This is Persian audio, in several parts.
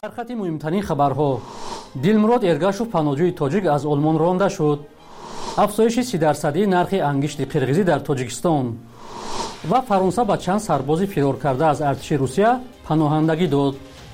дар хати муҳимтарин хабарҳо: Дилмурод Эргашев паноҳҷӯи тоҷик аз Олмон ронда шуд. Афзоиши 30% нархи ангишти қирғизӣ дар Тоҷикистон ва Фаронса ба чанд сарбози фироркарда аз артиши Русия паноҳандагӣ дод.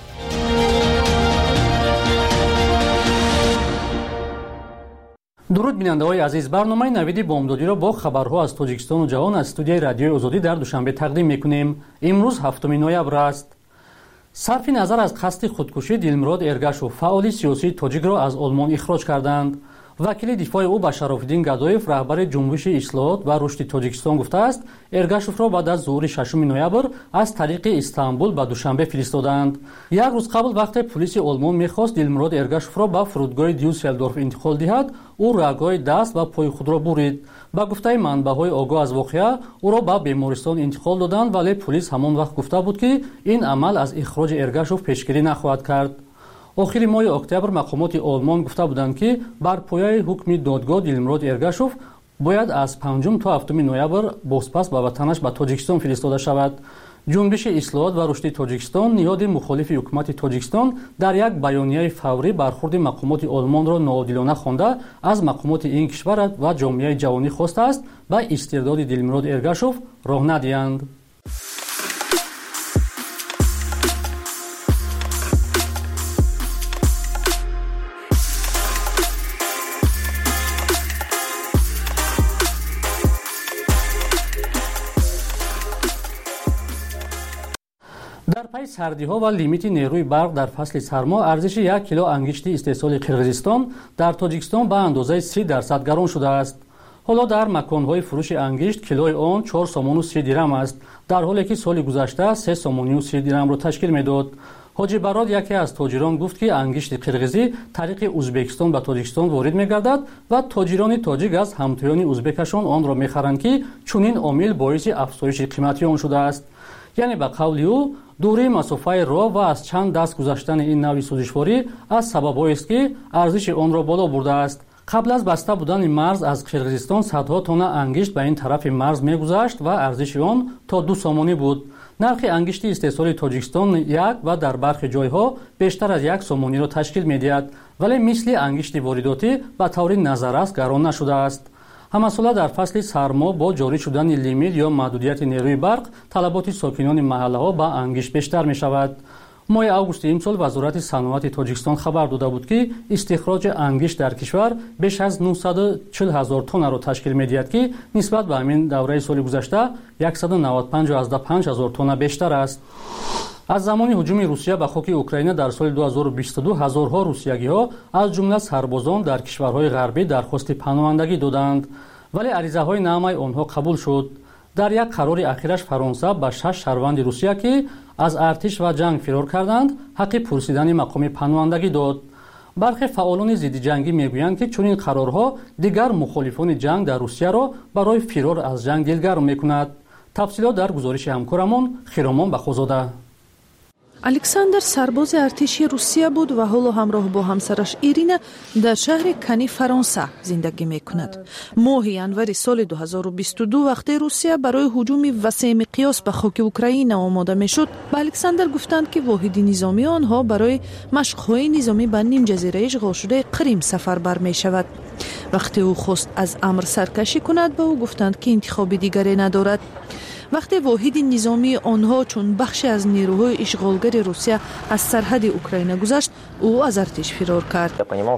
дуруд бинандаҳои азиз, барномаи навиди бомдодиро бо хабарҳо аз Тоҷикистону ҷаҳон аз студияи радиои Озодӣ дар Душанбе тақдим мекунем. Имрӯз 7 ноябр аст. сарфи назар аз қасди худкушӣ Дилмурод Эргашев фаъоли сиёсии тоҷикро аз Олмон ихроҷ карданд. вакили дифои ӯ ба Шарофиддин Гадоев, раҳбари ҷунбуши ислоҳот ва рушди Тоҷикистон гуфтааст, Эргашевро баъд аз зуҳури 6 ноябр аз тариқи Истанбул ба Душанбе фиристоданд. Як рӯз қабл вақте полиси Олмон мехост Дилмурод Эргашевро ба фурудгоҳи Дюсселдорф интиқол диҳад, ӯ рагҳои даст ва пои худро бурид. ба гуфтаи манбаъҳои огоҳ аз воқеа ӯро ба бемористон интиқол доданд, вале полис ҳамон вақт гуфта буд, ки ин амал аз ихроҷи Эргашев пешгирӣ нахоҳад кард. охири моҳи октябр мақомоти Олмон гуфта буданд, ки бар пояи ҳукми додгоҳ Дилмурод Эргашев бояд аз 5 то 7 ноябр бозпас ба ватанаш ба Тоҷикистон фиристода шавад. ҷунбиши ислоҳот ва рушди Тоҷикистон ниҳоди мухолифи ҳукумати Тоҷикистон дар як баёнияи фаврӣ бархурди мақомоти Олмонро ноодилона хонда аз мақомоти ин кишвар ва ҷомеаи ҷаҳонӣ хостааст ба истирдоди Дилмурод Эргашев роҳ надиҳанд. дар пайи сардиҳо ва лимити нерӯи барқ дар фасли сармо арзиши 1 кило ангишти истеҳсоли Қирғизистон дар Тоҷикистон ба андозаи 30% гарон шудааст. ҳоло дар маконҳои фурӯши ангишт килои он 4 сомону 30 дирам аст, дар ҳоле ки соли гузашта 3 сомону 30 дирамро ташкил медод. ҳоҷи Барод, яке аз тоҷирон, гуфт, ки ангишти қирғизӣ тариқи Узбекистон ба Тоҷикистон ворид мегардад ва тоҷирони тоҷик аз ҳамтоёни узбекашон онро мехаранд, ки чунин омил боиси афзоиши қимати он шудааст. яъне ба қавли ӯ дурии масофаи роҳ ва аз чанд даст гузаштани ин навъи сӯзишворӣ аз сабабҳоест, ки арзиши онро боло бурдааст. қабл аз баста будани марз аз Қирғизистон садҳо тонна ангишт ба ин тарафи марз мегузашт ва арзиши он то 2 сомонӣ буд. нархи ангишти истеҳсоли Тоҷикистон 1 ва дар бархи ҷойҳо бештар аз 1 сомониро ташкил медиҳад, вале мисли ангишти воридотӣ ба таври назаррас гарон нашудааст. ҳамасола дар фасли сармо бо ҷорӣ шудани лимит ё маҳдудияти нерӯи барқ талаботи сокинони маҳаллаҳо ба ангишт бештар мешавад. моҳи августи имсол вазорати саноати Тоҷикистон хабар дода буд, ки истихроҷи ангишт дар кишвар беш аз 940 000 тоннаро ташкил медиҳад, ки нисбат ба ҳамин давраи соли гузашта 195 000 тонна бештар аст. аз замони ҳуҷуми Русия ба хоки Украина дар соли 2022 ҳазорҳо русиягиҳо аз ҷумла сарбозон дар кишварҳои ғарбӣ дархости паноҳандагӣ доданд, вале аризаҳои наъмаи онҳо қабул шуд. дар як қарори ахираш Фаронса ба 6 шаҳрванди Русия, ки аз артиш ва ҷанг фирор карданд, ҳаққи пурсидани мақоми паноҳандагӣ дод. бархе фаъолони зиддиҷангӣ мегӯянд, ки чунин қарорҳо дигар мухолифони ҷанг дар Русияро барои фирор аз ҷанг дилгарм мекунад. тафсилот дар гузориши ҳамкорамон Хиромон Бахозода. александр сарбози артиши Русия буд ва ҳоло ҳамроҳ бо ҳамсараш Ирина дар шаҳри Кани, Фаронса зиндагӣ мекунад. моҳи январи соли 2022 вақте Русия барои ҳуҷуми васеъмиқёс ба хоки Украина омода мешуд, ба Александр гуфтанд, ки воҳиди низомии онҳо барои машқҳои низомӣ ба нимҷазираи ишғолшудаи Қрим сафарбар мешавад. вақте ӯ хост аз амр саркашӣ кунад, ба ӯ гуфтанд, ки интихоби дигаре надорад. вақте воҳиди низомии онҳо чун бахше аз нерӯҳои ишғолгари Русия аз сарҳади Украина гузашт, ӯ аз артиш фирор кард.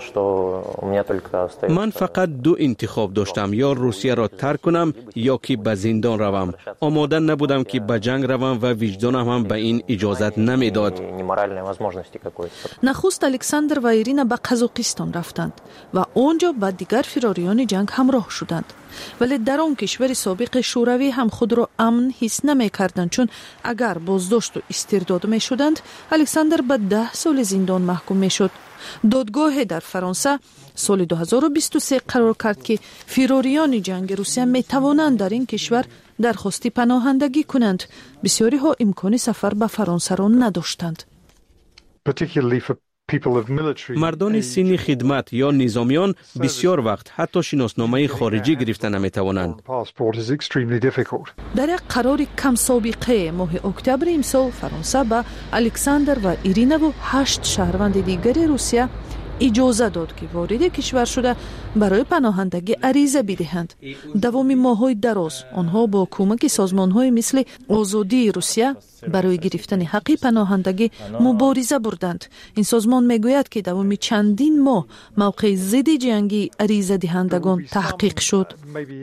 ман фақат 2 интихоб доштам: ё Русияро тарк кунам, ё ки ба зиндон равам. омода набудам, ки ба ҷанг равам ва виҷдонам ҳам ба ин иҷозат намедод. нахуст Александр ва Ирина ба Қазоқистон рафтанд ва онҷо ба дигар фирорёни ҷанг ҳамроҳ шуданд. вале дар он кишвари собиқи шӯравӣ ҳам худро амн ҳис намекарданд, чун агар боздошту истирдод мешуданд, Александр ба 10 соли зиндон маҳкум мешуд. додгоҳе дар Фаронса соли 2023 қарор кард, ки фирориёни ҷанги Русия метавонанд дар ин кишвар дархости паноҳандагӣ кунанд. бисёриҳо имкони сафар ба Фаронсаро надоштанд. مردان سینی خدمت یا نظامیان بسیار وقت حتی شناسنامه خارجی گرفته نمیتوانند. در یک قرار کم سابقه ماه اکتبر امسال فرانسه به الکساندر و ایرینا و 8 شهروند دیگر روسیه اجازه داد که وارد کشور شده برای پناهندگی عریضه بدهند. دوام ماه‌های دراز آنها با کمک سازمان‌های مثل آزادی روسیه برای گرفتن حق پناهندگی مبارزه بردند. این سازمان میگوید که دوام چندین ماه موقع ضد جنگی عریضه دهندگان تحقیق شد.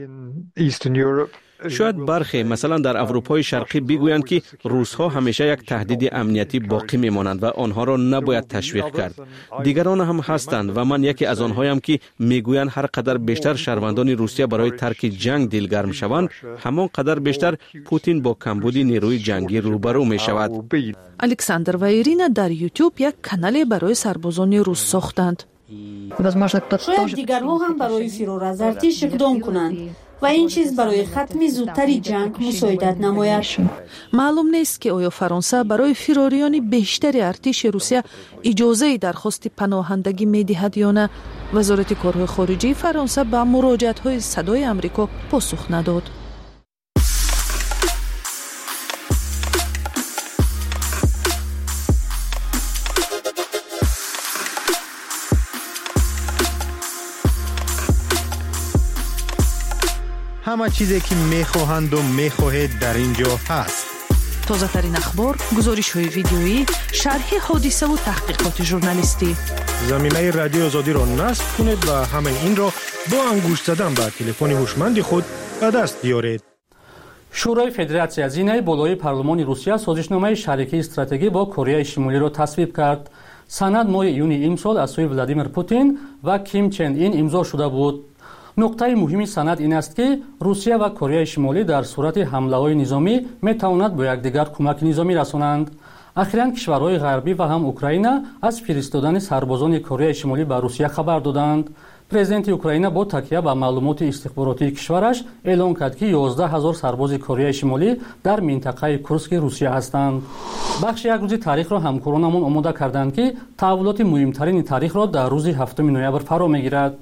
شاید برخی مثلا در اروپای شرقی بگویند که روس‌ها همیشه یک تهدید امنیتی باقی میمانند و آنها را نباید تشویق کرد. دیگران هم هستند و من یکی از آنهایم که میگویند هر قدر بیشتر شهروندان روسیه برای ترک جنگ دلگرم شوند، همان قدر بیشتر پوتین با کمبود نیروی جنگی روبرو می شود. الکساندر و ایرینا در یوتیوب یک کانال برای سربازان روس ساختند. شاید دیگرها هم برای فرار از ارتش اقدام کنند و این چیز برای ختم زودتری جنگ مساعدت نماید. معلوم نیست که آیا فرانسه برای فراریان بیشتر ارتش روسیه اجازه درخواست پناهندگی می‌دهد یا نه. وزارت کارهای خارجه فرانسه به مراجعت‌های صدای آمریکا پاسخ نداد. همه چیزی که میخواهند و میخواهید در اینجا هست. تازه ترین اخبار، گزارش های ویدیویی، شرح حادثه و تحقیقات ژورنالیستی. زمینه رادیو آزادی را نصب کنید و همه این را با انگشت زدن به تلفن هوشمند خود به دست بیارید. شورای فدراسیون زینه بالای پارلمان روسیه سازشنامه شریکی استراتژی با کره شمالی را تصویب کرد. سند ماه ایونی امسال از سوی ولادیمیر پوتین و کیم چن این امضا شده بود. نقطه مهمی سند این است که روسیه و کره شمالی در صورت حمله‌های نظامی می‌توانند به یکدیگر کمک نظامی رسانند. اخیراً کشورهای غربی و هم اوکراین از فرستادن سربازان کره شمالی به روسیه خبر دادند. پرزیدنت اوکراین با تکیه به معلومات استخباراتی کشورش اعلام کرد که 11,000 سرباز کره شمالی در منطقه کورسک روسیه هستند. بخش یک روز تاریخ را همکارانمان آماده کردند که تحولات مهمترین تاریخ را در روز 7 نوامبر فرا می‌گیرد.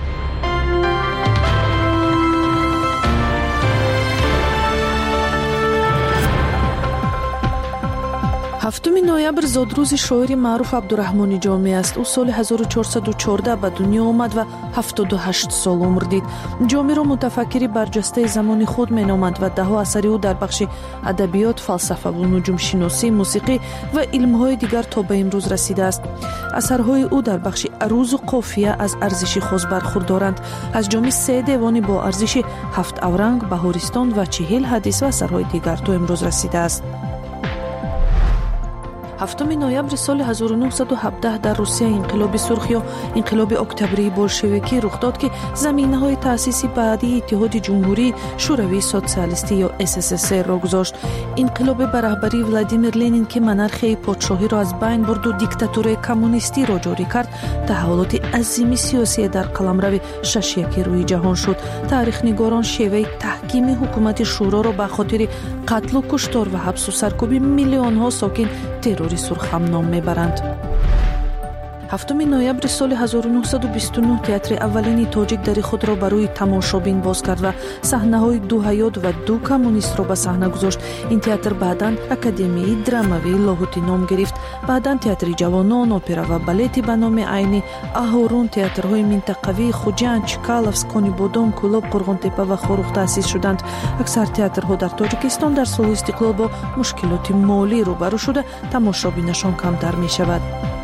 7 نوامبر زادروز شاعر معروف عبدالرحمن جامی است. او سال 1414 به دنیا آمد و 78 سال عمر دید. جامی را متفکری برجسته زمان خود مینامند و ده‌ها اثر او در بخش ادبیات، فلسفه و نجوم شناسی، موسیقی و علم‌های دیگر تا به امروز رسیده است. اثرهای او در بخش عروض و قافیه از ارزش خاص برخوردارند. از جامی 3 دیوان با ارزش 7 اورنگ، بهارستان و 40 حدیث و اثرهای دیگر تا امروز رسیده است. 7 نوامبر سال 1917 در روسیه انقلاب سرخ یا انقلاب اکتبری بولشویکی رخ داد که زمینه‌های تأسیس بعدی اتحاد جمهوری شوروی سوسیالیستی یا SSSR را گذاشت. انقلاب به رهبری ولادیمیر لنین که منارخی پادشاهی را از بین برد و دیکتاتوری کمونیستی را جاری کرد، تحولات عظیم سیاسی در قلمرو شش روی جهان شد. تاریخ نگاران شیوه تحکیم حکومت شورا را به خاطر قتل و کشتار و حبس و سرکوب میلیون‌ها ساکن تروری سرخ هم نام میبرند. 7 نوامبر سال 1929 تئاتر اولین تاجیک در خود را برای تماشابین باز کرد و صحنه‌های دو حیات و دو کمونیست را به صحنه گذاشت. این تئاتر بعداً اکادمی درامایی لاهوتی نام گرفت. بعداً تئاتر جوانان، اپرا و بالت به نام عینی اهورون، تئاترهای منطقوی خوجند، چکالوفسک، کنیبودون، کلوب، قرغنتپه و خاروخ تأسیس شدند. اکثر تئاترها در تاجیکستان در سال استقلال با مشکلات مالی روبرو شده تماشابینشان کمتر می شود.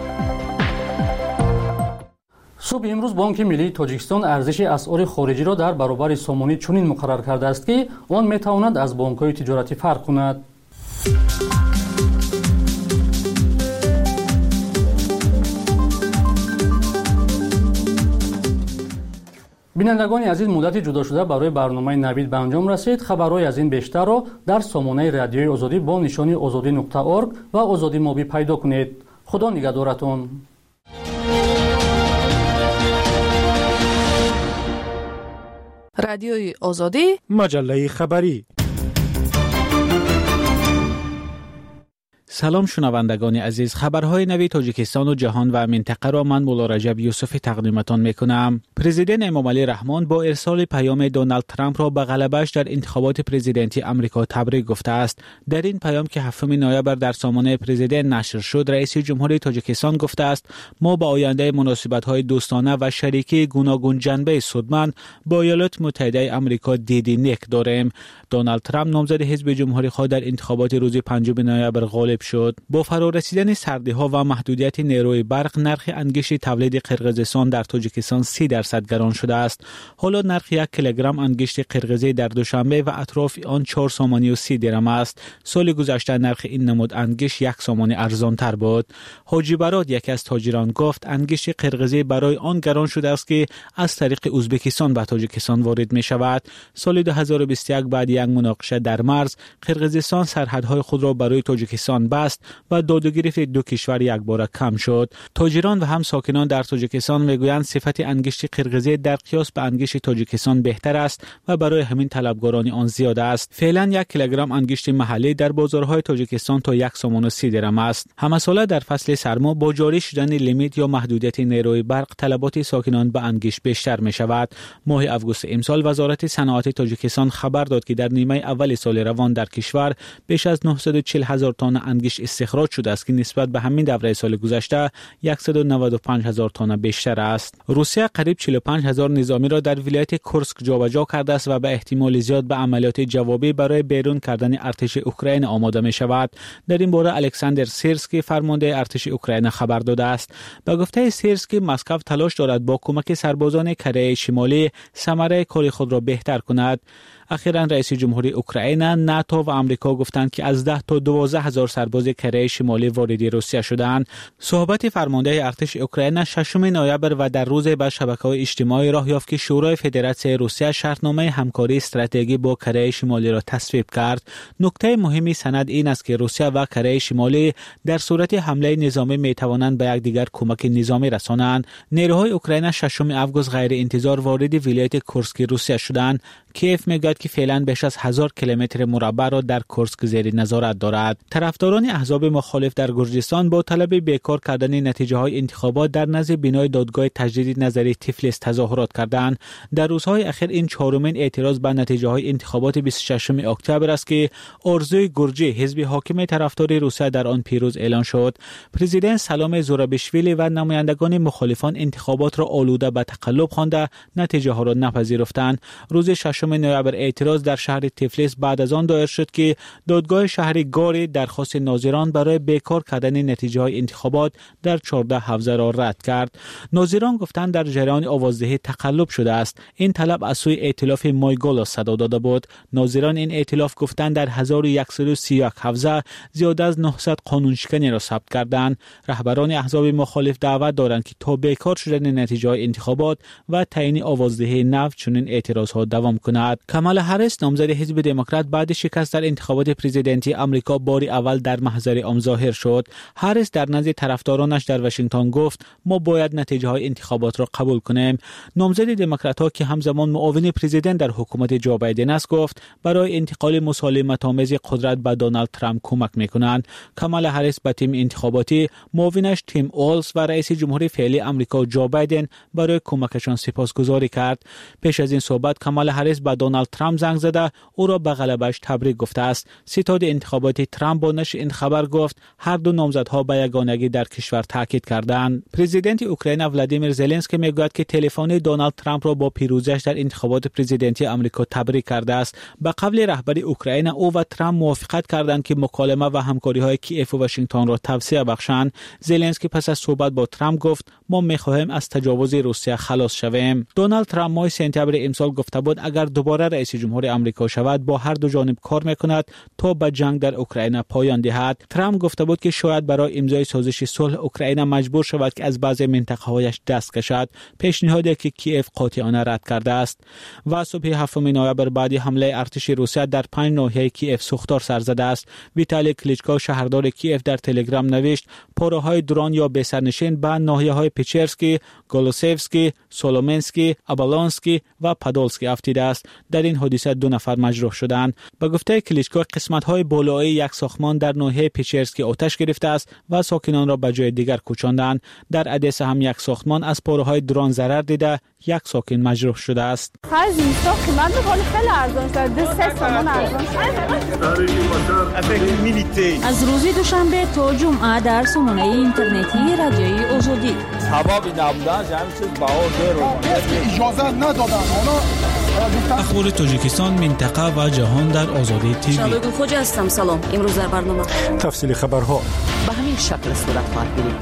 صبح امروز بانک ملی تاجیکستان ارزش اسعار خارجی را در برابر سامانی چنین مقرر کرده است که آن میتواند از بانک‌های تجارتی فرق کند. بینندگان عزیز، مدت جدا شده برای برنامه نوید به انجام رسید. خبرهای از این بیشتر را در سامانه رادیوی آزادی با نشانی azadi.org و آزادی موبی پیدا کنید. خدا نگهدارتون. رادیوی آزادی، مجله خبری. سلام شنوندگان عزیز، خبرهای نوی تاجیکستان و جهان و منطقه را من مولا رجب یوسفی تقدیمتان میکنم. پرزیدنت امامعلی رحمان با ارسال پیام دونالد ترامپ را به غلبه‌اش در انتخابات پرزیدنتی آمریکا تبریک گفته است. در این پیام که 7 نوامبر در سامانه پرزیدنت نشر شد، رئیس جمهوری تاجیکستان گفته است ما با آینده مناسبت‌های دوستانه و شریکی گوناگون جنبه سودمند با ایالات متحده آمریکا دیدی نیک داریم. دونالد ترامپ نامزد حزب جمهوری‌خواه در انتخابات روز 5 نوامبر غالب شد. با فرارسیدن سردی‌ها و محدودیت نیروی برق، نرخ انگشت تولید قرقیزستان در تاجیکستان 30% گران شده است. حالا نرخ 1 کیلوگرم انگشت قرقیزی در دوشنبه و اطراف آن 4 سومانی و 30 درم است. سال گذشته نرخ این نمود انگشت 1 سومانی ارزان‌تر بود. حاجی براد یکی از تاجران گفت انگشت قرقیزی برای آن گران شده است که از طریق ازبکستان به تاجیکستان وارد می شود. سال 2021 بعد یک مناقشه در مرز، قرقیزستان سرحدهای خود را برای تاجیکستان بست و دادگیری دو کشور یک باره کم شد. تاجران و هم ساکنان در تاجیکستان میگویند صفت انگشت قرقیزی در قیاس به انگشت تاجیکستان بهتر است و برای همین طلبگاران آن زیاد است. فعلا 1 کیلوگرم انگشت محلی در بازارهای تاجیکستان تا 1 سومانی و 30 درم است. همه ساله در فصل سرما با جاری شدن لیمیت یا محدودیت نیروی برق، طلبات ساکنان به انگشت بیشتر می شود. ماه آگوست امسال وزارت صنعت تاجیکستان خبر داد که در نیمه اول سال روان در کشور بیش از 940,000 تن انگشت استخراج شده است که نسبت به همین دوره سال گذشته 195,000 تن بیشتر است. روسیه قریب 45,000 نظامی را در ولایت کورسک جابجا کرده است و به احتمال زیاد به عملیات جوابی برای بیرون کردن ارتش اوکراین آماده می شود. در این باره الکساندر سیرسکی فرمانده ارتش اوکراین خبر داده است. به گفته سیرسکی مسکو تلاش دارد با کمک سربازان کره شمالی ثمره کار خود را بهتر کند. اخیراً رئیس جمهوری اوکراین، ناتو و آمریکا گفتند که از 10 تا 12,000 سرباز کره شمالی وارد روسیه شدند. صحبت فرمانده ارتش اوکراین 6 نوامبر و در روز به شبکه‌های اجتماعی راه یافت که شورای فدراسیون روسیه شرطنامه همکاری استراتژیکی با کره شمالی را تصویب کرد. نکته مهمی سند این است که روسیه و کره شمالی در صورت حمله نظامی می توانند به یکدیگر کمک نظامی رسانند. نیروهای اوکراین 6 آگوست غیر انتظار وارد ولایت کورسک روسیه شدند. کیف میگوید که فعلا بیش از 1000 کیلومتر مربع را در کورسک زیر نظارت دارد. طرفداران احزاب مخالف در گرجستان با طلب بیکار کردن نتیجه های انتخابات در نزد بنای دادگاه تجدید نظری تفلیس تظاهرات کردند. در روزهای اخیر این چهارمین اعتراض به نتیجه های انتخابات 26 اکتبر است که آرزوی گرجی، حزب حاکم طرفدار روسیه، در آن پیروز اعلان شد. پرزیدنت سلام زورابیشویلی و نمایندگان مخالفان انتخابات را آلوده به تقلب خوانده نتیجه ها را نپذیرفتند. روز 6 نوامبر اعتراض در شهر تفلیس بعد از آن دایر شد که دادگاه شهری گاری درخواست ناظران برای بیکار کردن نتیجه های انتخابات در 14 حوزه را رد کرد. ناظران گفتند در جریان آوازدهی تقلب شده است. این طلب از سوی ائتلاف مایگولا صدا داده بود. ناظران این ائتلاف گفتند در 1131 حوزه زیاده از 900 قانونشکنی را ثبت کردند. رهبران احزاب مخالف دعوت دارند که تا بیکار شدن نتیجه های انتخابات و تعیین آوازدهی نو چنین اعتراض ها دوام کند. کامالا هریس نامزد حزب دموکرات بعد شکست در انتخابات پرزیدنتی آمریکا بار اول در محضر عام ظاهر شد. هریس در نزد طرفدارانش در واشنگتن گفت ما باید نتیجه های انتخابات را قبول کنیم. نامزد دموکرات‌ها که همزمان معاون پرزیدنت در حکومت جو بایدن است گفت برای انتقال مسالمت‌آمیز قدرت به دونالد ترامپ کمک می‌کنند. کامالا هریس به تیم انتخاباتی، معاونش تیم اولز و رئیس جمهوری فعلی آمریکا جو بایدن برای کمکشان سپاسگزاری کرد. پیش از این صحبت کامالا هریس به دونالد ترامپ زنگ زده او را به غلبه‌اش تبریک گفته است. ستاد انتخاباتی ترامپ با نشر این خبر گفت هر دو نامزدها به یگانگی در کشور تاکید کردند. پرزیدنت اوکراین ولادیمیر زلنسکی میگوید که تلفن دونالد ترامپ را با پیروزیش در انتخابات پرزیدنتی آمریکا تبریک کرده است. به قول رهبر اوکراین، او و ترامپ موافقت کردند که مکالمه و همکاری‌های کیف و واشنگتن را توسعه بخشند. زلنسکی پس از صحبت با ترامپ گفت ما می‌خواهیم از تجاوز روسیه خلاص شویم. دونالد ترامپ ماه سپتامبر امسال گفته بود اگر دوباره رئیس جمهور آمریکا شود با هر دو جانب کار می‌کند تا به جنگ در اوکراین پایان دهد. ترامپ گفته بود که شاید برای امضای سازش صلح اوکراین مجبور شود که از بعضی منطقه‌هایش دست کشد، پیشنهادی که کیف قاطعانه رد کرده است. و صبح 7 نوامبر بعد حمله ارتش روسیه در 5 ناحیه کیف سوختار سر زده است. ویتالی کلیچکو شهردار کیف در تلگرام نوشت پاره‌های درون یا بسرنشین به ناحیه‌های پیچرسکی، گولوسیفسکی، سولومنسکی، ابالانسکی و پادولسکی افتیده است. در این حادثه 2 نفر مجروح شدند. به گفته کلیچکو قسمت‌های بالایی یک ساختمان در ناحیه پیچرسکی آتش گرفته است و ساکنان را به جای دیگر کوچاندند. در ادسا هم یک ساختمان از پاره‌های درون ضرر دیده یک ساکن مجروح شده است. از این ساختمان خیلی ارزان شده، 3 سامان ارزان شده. از روز دوشنبه تا جمعه در سامانه اینترنتی رادیوی آزادی سبب نبودن همین چیز اجازه ندادن. اخبار تاجیکستان، منطقه و جهان در آزادی تیوی. شادو خوجا هستم. سلام. امروز در برنامه تفصیل خبرها به همین شکل صورت خواهد گرفت.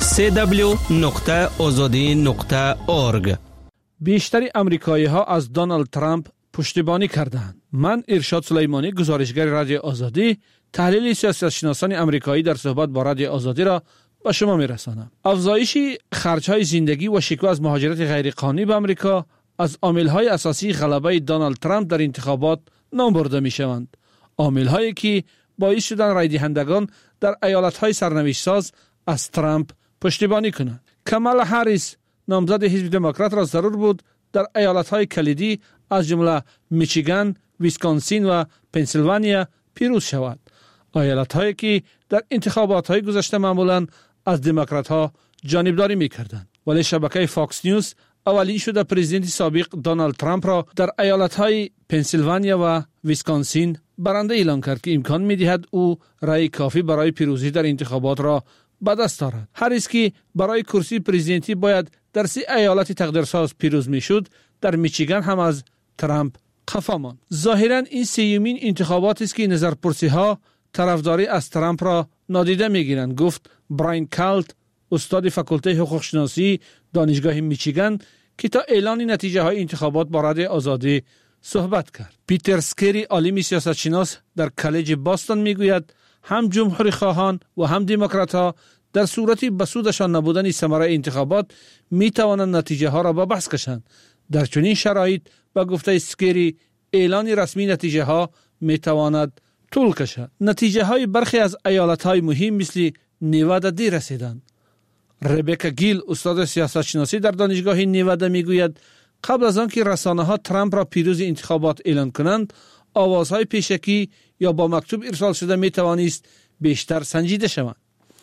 www.azadi.org. بیشتر آمریکایی‌ها از دونالد ترامپ پشتیبانی کردند. من ارشاد سلیمانی، گزارشگر رادیو آزادی، تحلیل سیاستشناسان آمریکایی در صحبت با رادیو آزادی را به شما می‌رسانم. افزایش خرج‌های زندگی و شکوه از مهاجرت غیرقانونی به آمریکا از عامل‌های اساسی غلبه دونالد ترامپ در انتخابات نام برده می‌شوند. عامل‌هایی که باعث شدند رای دهندگان در ایالت‌های سرنوشت‌ساز از ترامپ پشتیبانی کنند. کامالا هریس، نامزد حزب دموکرات، را ضرور بود در ایالت‌های کلیدی از جمله میشیگان، ویسکانسین و پنسیلوانیا پیروز شود. ایالت‌هایی که در انتخابات‌های گذشته معمولاً از دموکرات‌ها جانبداری می‌کردند. ولی شبکه فاکس نیوز اولین شده پرزیدنت سابق دونالد ترامپ را در ایالت‌های پنسیلوانیا و ویسکانسین برنده اعلام کرد که امکان می‌دهد او رای کافی برای پیروزی در انتخابات را به دست دارد. هریس که برای کرسی پرزیدنتی باید در 3 ایالت تقدیرساز پیروز میشد، در میشیگان هم از ترامپ خفا ماند. ظاهراً این سیومین انتخابات است که نظرپرسی‌ها طرفداری از ترامپ را نادیده می‌گیرند، گفت براین کالت، استاد فاکولته حقوق شناسی دانشگاه میشیگان که تا اعلان نتیجه های انتخابات با رادیو آزادی صحبت کرد. پیتر سکری، عالم سیاستشناس در کالج باستون، میگوید هم جمهوری خواهان و هم دموکرات‌ها در صورتی به سودشان نبودن ثمره انتخابات می توانند نتیجه ها را به بحث کشند. در چنین شرایط با گفته سکری اعلان رسمی نتیجه ها می تواند طول کشد. نتیجه های برخی از ایالت های مهم مثل نیوادا دیر رسیدند. ربکا گیل، استاد سیاستشناسی در دانشگاه نیوادا، میگوید قبل از آنکه رسانه‌ها ترامپ را پیروز انتخابات اعلان کنند، آوازهای پیشکی یا با مکتوب ارسال شده می توانست بیشتر سنجیده شوند.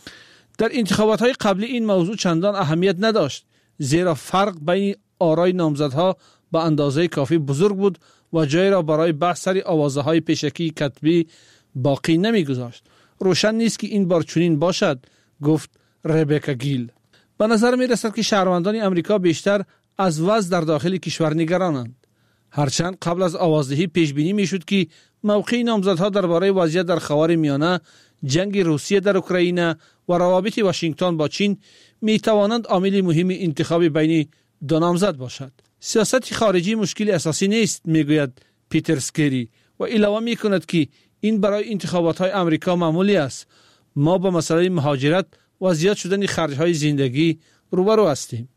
در انتخابات های قبلی این موضوع چندان اهمیت نداشت، زیرا فرق بین آرای نامزدها به اندازه کافی بزرگ بود و جای را برای بحث سر آوازهای پیشکی کتبی باقی نمیگذاشت. روشن نیست که این بار چنین باشد، گفت ربکا گیل. به نظر می رسد که شهروندان امریکا بیشتر از وضع در داخل کشور نگرانند. هرچند قبل از آوازدهی پیش بینی می شد که موقع نامزدها درباره وضعیت در خاورمیانه، جنگ روسیه در اوکراین و روابط واشنگتن با چین می توانند عامل مهم انتخاب بین دو نامزد باشد. سیاست خارجی مشکل اساسی نیست، میگوید پیتر سکری و علاوه می کند که این برای انتخابات های امریکا معمولی است. ما با مسئله مهاجرت و زیاد شدن خرج‌های زندگی روبرو هستیم.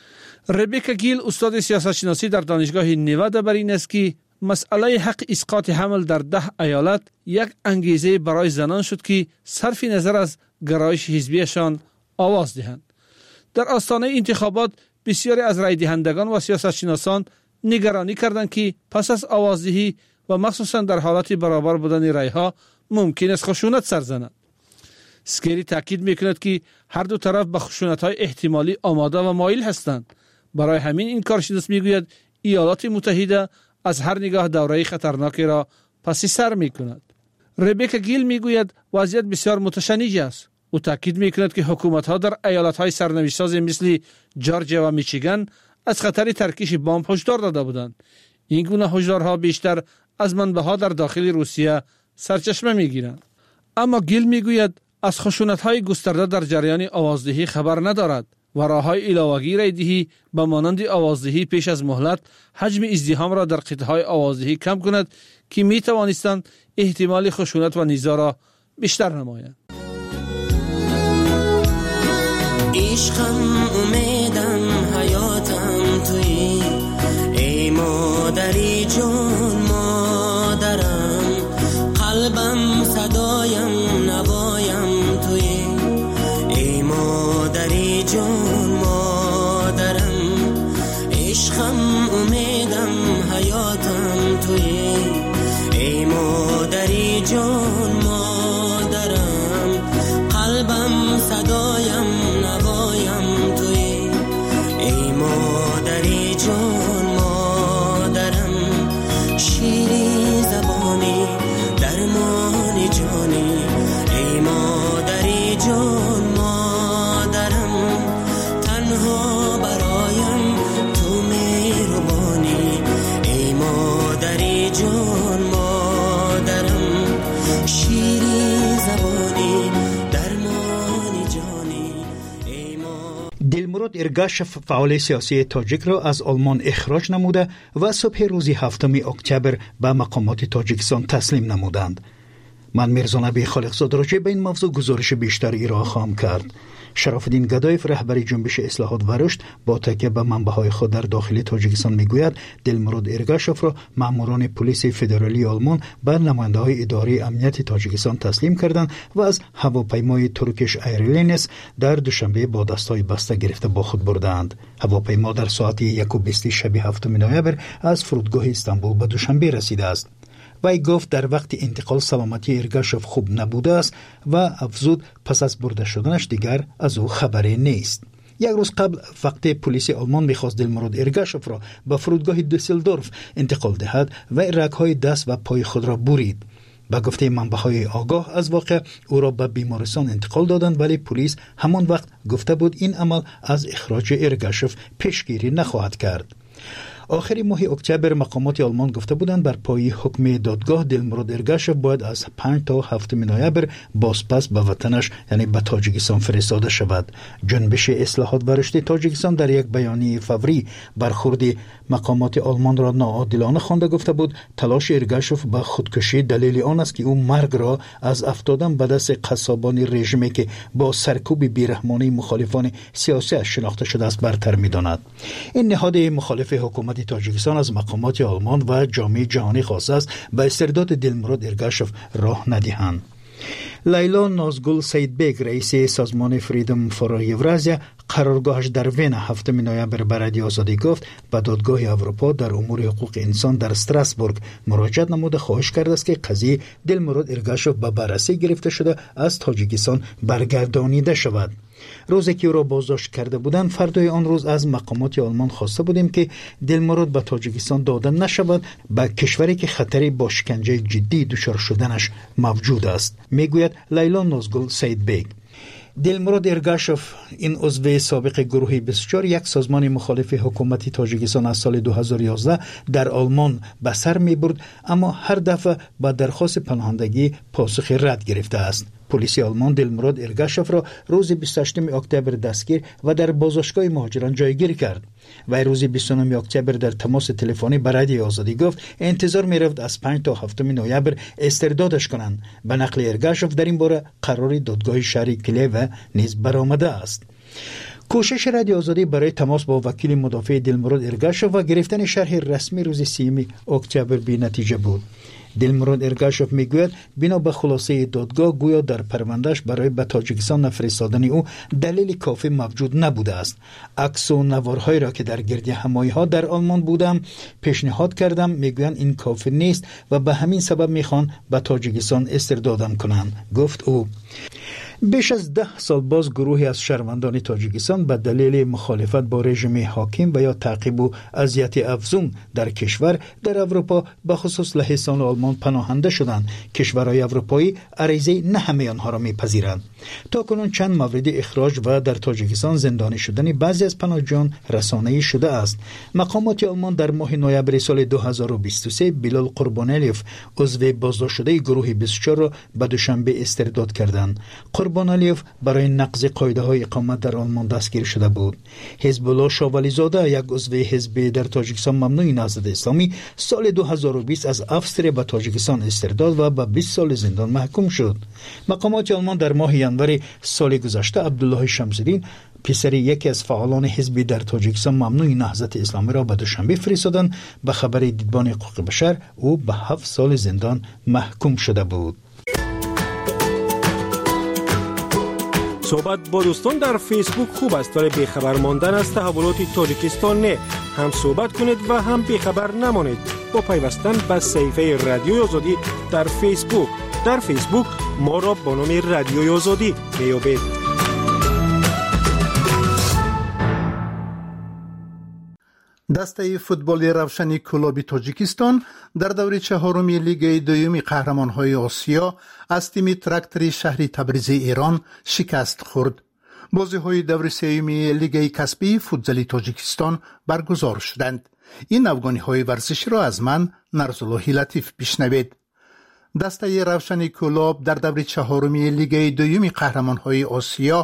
ربکا گیل، استاد سیاستشناسی در دانشگاه نیوادا، بر این است که مسئله حق اسقاط حمل در 10 ایالت یک انگیزه برای زنان شد که صرف نظر از گرایش حزبیشان آواز دهند. در آستانه انتخابات بسیاری از رای دهندگان و سیاستشناسان نگرانی کردند که پس از آوازدهی و مخصوصا در حالت برابر بودن رایها ممکن است خشونت سر زند. سکری تاکید میکند که هر دو طرف به خشونت‌های احتمالی آماده و مایل هستند. برای همین این کارشناس میگوید ایالات متحده از هر نگاه دوره خطرناکی را پس سر میکند. ربکا گیل میگوید وضعیت بسیار متشنج است. او تاکید میکند که حکومت‌ها در ایالت‌های سرنوشت‌ساز مثل جورجیا و میشیگان از خطر ترکیش بمب هشدار داده بودند. این گونه هشدارها بیشتر از منبع‌ها در داخل روسیه سرچشمه میگیرند. اما گیل میگوید از خشونت‌های گسترده در جریان آوازدهی خبر ندارد و راه‌های علاوه‌ای رای دهی به مانند آوازدهی پیش از مهلت حجم ازدحام را در قطعه‌های آوازدهی کم کند که می‌توانستند احتمال خشونت و نزاع را بیشتر نمایند. عشقم، امیدم، حیاتم تویی، ای مادری جون مادرم، قلبم صدایم نوایم تویی، ای مادری جون مادرم، عشقم، امیدم، حیاتم تویی، ای مادری جون مادرم، دلمراد ارگاشف فعال سیاسی تاجیک را از آلمان اخراج نموده و صبح روز 7 اکتبر به مقامات تاجیکستان تسلیم نمودند. من میرزا نبی خالقزاده راجع به این موضوع گزارش بیشتر ارائه خواهم کرد. شرافالدین گدایف رهبر جنبش اصلاحات و رشد با تکیه به منبع‌های خود در داخل تاجیکستان میگوید دلمراد ارگاشف را ماموران پلیس فدرالی آلمان به نماینده‌های اداره امنیت تاجیکستان تسلیم کردند و از هواپیمای ترکیش ایرلاینز در دوشنبه با دستای بسته گرفته با خود بردند. هواپیما در ساعت 1:20 شب 7 نوامبر از فرودگاه استانبول به دوشنبه رسیده است. وی گفت در وقت انتقال سلامتی ارگاشف خوب نبوده است و افزود پس از برده شدنش دیگر از او خبری نیست. یک روز قبل وقتی پلیس آلمان می‌خواست دلمراد ارگاشف را به فرودگاه دوسلدورف انتقال دهد و رگ‌های دست و پای خود را برید. با گفته منبع‌های آگاه از واقع او را به بیمارستان انتقال دادند، ولی پلیس همان وقت گفته بود این عمل از اخراج ارگاشف پیشگیری نخواهد کرد. آخر ماه اکتبر مقامات آلمان گفته بودند بر پای حکم دادگاه دلمراد ارگاشف باید از 5 تا 7 نوامبر بازپس به وطنش یعنی به تاجیکستان فرستاده شود. جنبش اصلاحات و رشد تاجیکستان در یک بیانیه فوری برخورد مقامات آلمان را ناعادلانه خوانده گفته بود تلاش ارگاشف به خودکشی دلیل آن است که او مرگ را از افتادن به دست قصابان رژیمی که با سرکوب بیرحمانه مخالفان سیاسی شناخته شده است برتر می‌داند. این نهاد مخالف حکومت تاجیکستان از مقامات آلمان و جامعه جهانی خواسته است به استرداد دلمراد ارگاشف راه ندهند. لیلا نازگل سیدبگ رئیس سازمان فریدم فور یورازیا قرارگاهش در وین 7 نوامبر به رادیو آزادی گفت به دادگاه اروپا در امور حقوق انسان در استراسبورگ مراجعه نموده خواهش کرده است که قضیه دلمراد ارگاشف به بررسی گرفته شده از تاجیکستان برگردانیده شود. روزی که او را بازداشت کرده بودند فردای آن روز از مقامات آلمان خواسته بودیم که دلمراد به تاجیکستان داده نشود به کشوری که خطری با شکنجه جدی دچار شدنش موجود است، میگوید لیلا نازگل سیدبگ. دلمراد ارگاشف این عضو سابق گروه 24 یک سازمان مخالف حکومت تاجیکستان از سال 2011 در آلمان به سر می‌برد، اما هر دفعه با درخواست پناهندگی پاسخ رد گرفته است. پلیس آلمان دلمراد ارگاشف را روز 28 اکتبر دستگیر و در بازداشتگاه مهاجران جایگیر کرد. و روز 29 اکتبر در تماس تلفنی با رادیو آزادی گفت انتظار می‌رفت از 5 تا 7 نوامبر استردادش کنند. به نقل ارگاشف در این باره قرار دادگاه شهر کلیو نیز برآمده است. کوشش رادیو آزادی برای تماس با وکیل مدافع دلمراد ارگاشف و گرفتن شرح رسمی روز 30 اکتبر بی نتیجه بود. دلمراد ارگاشف میگوید بنا به خلاصه دادگاه گویا در پروندهش برای به تاجیکستان نفرستادن او دلیل کافی موجود نبوده است. عکس و نوارهایی را که در گرد همایی‌ها در آلمان بودم پیشنهاد کردم، میگویند این کافی نیست و به همین سبب میخوان به تاجیکستان استردادم کنند، گفت او. بیش از 10 سال باز گروهی از شهروندان تاجیکستان به دلیل مخالفت با رژیم حاکم و یا تعقیب و اذیت افزون در کشور در اروپا به خصوص لهستان و آلمان پناهنده شدند. کشورهای اروپایی عریضه نه همه آنها را میپذیرند. تا کنون چند مورد اخراج و در تاجیکستان زندانی شدن بعضی از پناهجویان رسانه‌ای شده است. مقامات آلمان در ماه نوامبر سال 2023 بیلال قربانلیوف عضو بازداشت شده گروه 24 را به دوشنبه استرداد کردند. قربانلیوف برای نقض قاعده‌های اقامت در آلمان دستگیر شده بود. حزب الله شاولیزاده یک عضو حزب در تاجیکستان ممنوع نهضت اسلامی سال 2020 از افسر به تاجیکستان استرداد و به 20 سال زندان محکوم شد. مقامات آلمان در ماه ژانویه سال گذشته عبدالله شمس‌الدین پسر یکی از فعالان حزب در تاجیکستان ممنوع نهضت اسلامی را به دوشنبه فرستادند. به خبر دیدبان حقوق بشر او به 7 سال زندان محکوم شده بود. صحبت با دوستان در فیسبوک خوب است، ولی بیخبر ماندن از تحولات تاجیکستان نه. هم صحبت کنید و هم بیخبر نمانید با پیوستن به صفحه رادیو آزادی در فیسبوک. در فیسبوک ما را با نام رادیو آزادی میابید. دسته فوتبال روشنی کلاب تاجیکستان در دوره چهارمی لیگ دوم قهرمان‌های آسیا از تیم تراکتور شهر تبریز ایران شکست خورد. بازی‌های دوره سوم لیگ کسبی فوتزال تاجیکستان برگزار شدند. این افغانی‌های ورزشی را از من نرزالله لطیف بشنوید. دسته روشنی کلاب در دوره چهارمی لیگ دوم قهرمان‌های آسیا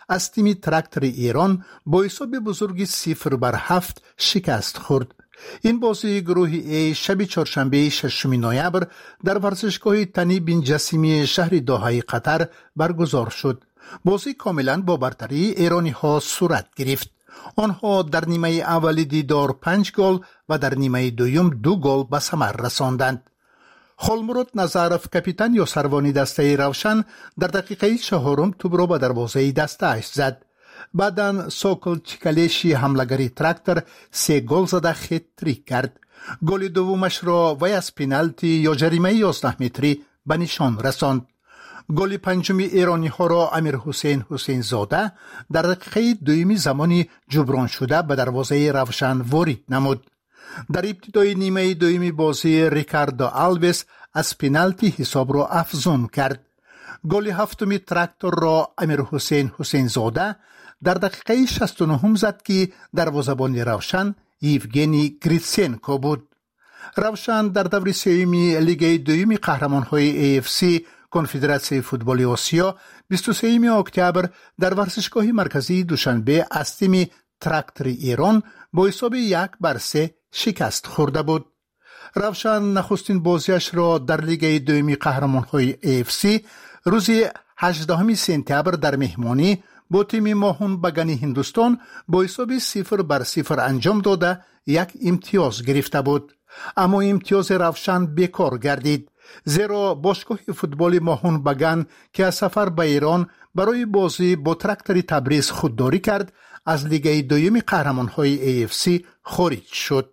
از تیم تراکتور ایران با حساب بزرگ 0-7 شکست خورد. این بازی گروه ای شب چهارشنبه 6 نوامبر در ورزشگاه تنی بن جسیمی شهر دوحه قطر برگزار شد. بازی کاملا با برتری ایرانی ها صورت گرفت. آنها در نیمه اول دیدار 5 گل و در نیمه دوم 2 گل به ثمر رساندند. خالمراد نظرف کاپیتان یاسروانی دسته روشن در دقیقه 4 توپ را به دروازه دسته‌اش زد. بعداً سوکل چیکالیشی حملگری تراکتور 3 گل زده هتریک کرد. گل دومش را وی از پنالتی یا جریمه 11 متری به نشان رساند. گل پنجم ایرانی ها را امیر حسین زاده در دقیقه دومی زمانی جبران شده به دروازه روشن وارد نمود. در ابتدای نیمه دومی بازی ریکاردو آلویس از پنالتی حساب را افزون کرد. گل هفتم تراکتور را امیر حسین زاده در دقیقه 69 زد که دروازه‌بان روشن یوگنی گریتسنکو بود. روشن در دور سوم لیگ دوم قهرمان‌های AFC کنفدراسیون فوتبال آسیا 23 اکتبر در ورزشگاه مرکزی دوشنبه از تیم تراکتور ایران با حساب 1-3 شکست خورده بود. روشن نخستین بازیش را در لیگ دوم قهرمان‌های AFC روز 18 سپتامبر در مهمانی با تیم ماهون بگانی هندوستان با حساب 0-0 انجام داده 1 امتیاز گرفته بود. اما امتیاز روشن بیکار گردید، زیرا باشگاه فوتبال ماهون بگان که از سفر به ایران برای بازی با تراکتور تبریز خودداری کرد از لیگ دوم قهرمان‌های AFC خارج شد.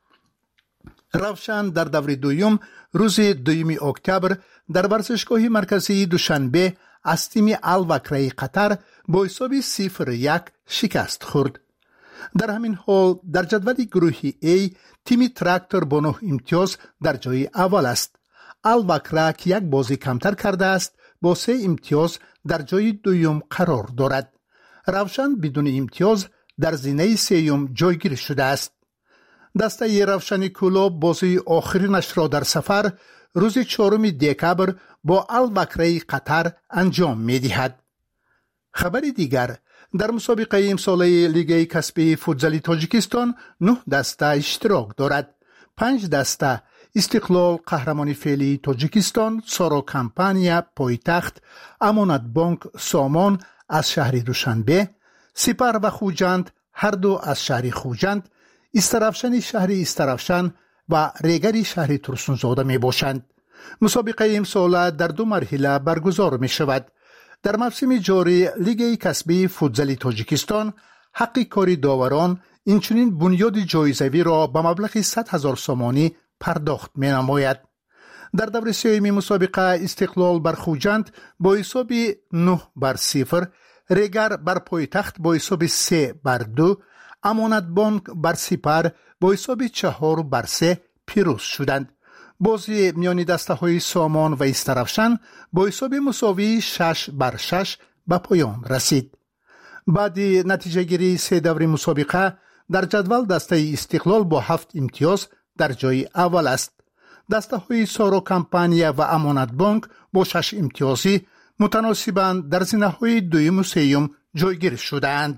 روشن در دور دوم روز 2 اکتبر در ورزشگاه مرکزی دوشنبه از تیم الوکره قطر با حساب 0-1 شکست خورد. در همین حال در جدول گروه A تیم تراکتور با 9 امتیاز در جای اول است. الوکره که 1 بازی کمتر کرده است با 3 امتیاز در جای دوم قرار دارد. روشن بدون امتیاز در زینه سوم جایگیر شده است. دسته روشن کلوب بازی آخرینش را در سفر روز 4 دکبر با الوکره قطر انجام می دهد. خبر دیگر، در مسابقه امساله لیگ کسبی فوتزالی تاجیکستان 9 دسته اشتراک دارد. 5 دسته استقلال قهرمانی فعلی تاجیکستان، سارا کمپانیا پایتخت، امانت بانک سامان از شهر دوشنبه، سپر و خوجند هر دو از شهر خوجند، استرافشن شهر استرافشن و ریگری شهر ترسونزاده می باشند. مسابقه امساله در 2 مرحله برگزار می شود. در موسم جاری لیگ کسبی فوتزالی تاجیکستان حق کاری داوران اینچنین بنیاد جایزوی را به مبلغ 100,000 سومانی پرداخت می نماید. در دور سوم مسابقه استقلال بر خوجند با حساب 9-0، ریگر بر پایتخت با حساب 3-2، امانت بانک بر سپر با حساب 4-3 پیروز شدند. بازی میان دسته های سامان و استرافشن با حساب مساوی 6-6 به پایان رسید. بعد نتیجه گیری 3 دور مسابقه در جدول دسته استقلال با 7 امتیاز در جای اول است. دسته های سارا کمپانیا و امانت بانک با 6 امتیازی متناسباً در زینه های دوم و سوم جایگیر شدند.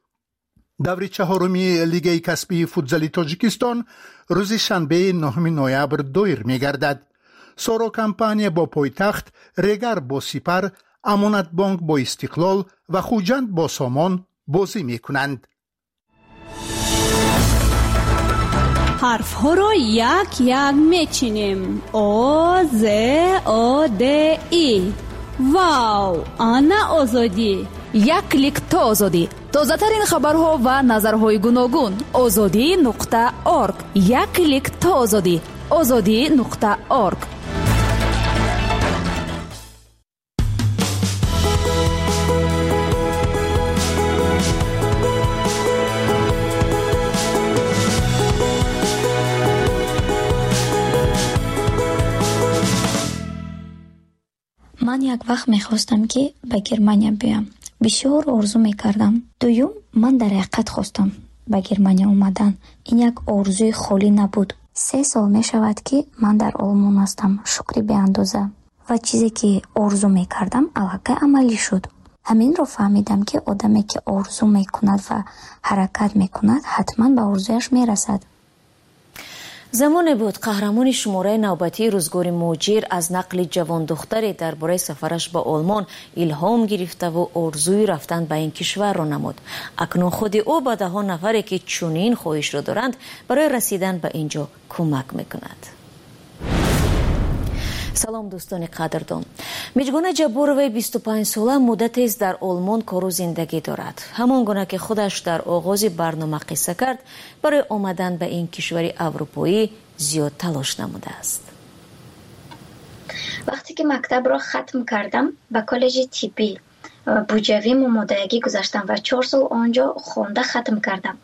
دور 4 لیگ کسبی فوتزالی تاجیکستان روز شنبه 9 نوامبر دایر می گردد. سارا کمپانیا با پایتخت، ریگر با سپر، امانت بانک با استقلال و خوجند با سامان بازی می کنند. حرف ها را یک یک می چینیم. آ ز آ د ای. واو، آنا آزادی. یک کلیک تا آزادی. تازه ترین خبرها و نظرهای گوناگون. azadi.org. یک کلیک تا آزادی. azadi.org. من یک وقت میخواستم که به گرمانیا بیام. بسیار آرزو میکردم. دوم من در حقیقت خواستم به گرمانیا اومدن. این یک آرزوی خالی نبود. 3 سال میشود که من در آلمان هستم. شکری به اندازه. و چیزی که آرزو میکردم الحقیقت عملی شد. همین رو فهمیدم که آدمی که آرزو میکند و حرکت میکند حتما به آرزویش میرسد. زمانی بود قهرمان شماره نوبتی روزگار موجیر از نقل جوان دختری درباره سفرش به آلمان الهام گرفته و آرزوی رفتن به این کشور را نمود. اکنون خود او به ده ها نفری که چنین خواهش را دارند برای رسیدن به اینجا کمک میکند. سلام دوستان قدردان. میجگونه جبوروی 25 ساله مدتی است در آلمان کار و زندگی دارد. همان گونه که خودش در آغاز برنامه قصه کرد، برای آمدن به این کشور اروپایی زیاد تلاش نموده است. وقتی که مکتب را ختم کردم به کالج طبی بوجوی ممادگی گذاشتم و 4 سال آنجا خونده ختم کردم.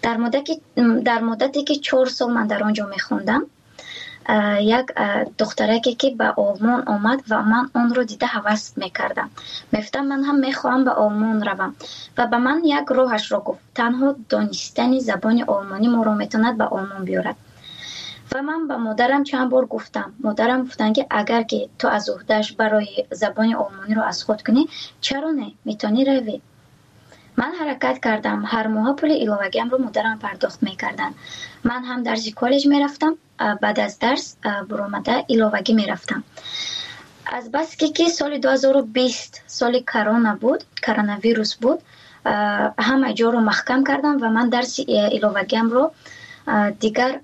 در مدتی که 4 سال من در آنجا میخوندم، یک دخترکی که به آلمان آمد و من آن رو دیده هوس میکردم. میفتم من هم میخواهم به آلمان روم و به من یک راهش رو گفت. تنها دانستن زبان آلمانی ما رو میتوند به آلمان بیارد. و من به مادرم چند بار گفتم. مادرم گفتن که اگر که تو از عهده‌اش برای زبان آلمانی رو از خود کنی، چرا نه؟ میتونی روی. من حرکت کردم. هر ماه پول ایلاوگیم رو مادرم پرداخت میکردن. من هم درس کالج میرفتم. بعد از درس برآمده ایلاوگی میرفتم. از بس که سال 2020 سال کرونا بود، کرونا ویروس بود، همه جا رو محکم کردم و من درس ایلاوگیم رو دیگر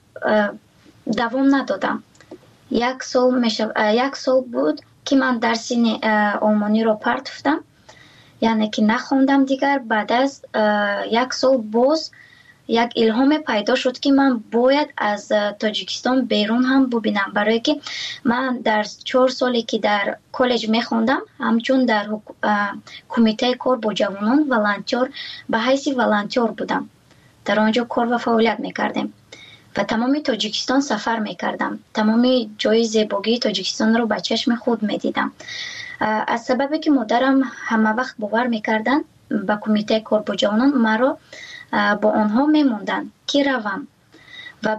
دوام ندادم. یک سال بود که من درس آلمانی رو پرتفتم، یعنی که نخوندم دیگر. بعد از یک سال باز یک الهام پیدا شد که من باید از تاجیکستان بیرون هم ببینم، برای که من در 4 سالی که در کالج میخوندم همچون در کمیته کار با جوانان ولنتیر به حیث ولنتیر بودم. در آنجا کار و فعالیت میکردم و تمام تاجیکستان سفر میکردم. تمام جای زیبایی تاجیکستان رو به چشم خود میدیدم. از سببی که مادرم همه وقت باور میکردن به کمیته کار با جوانان، مرا با آنها میموندن که روم و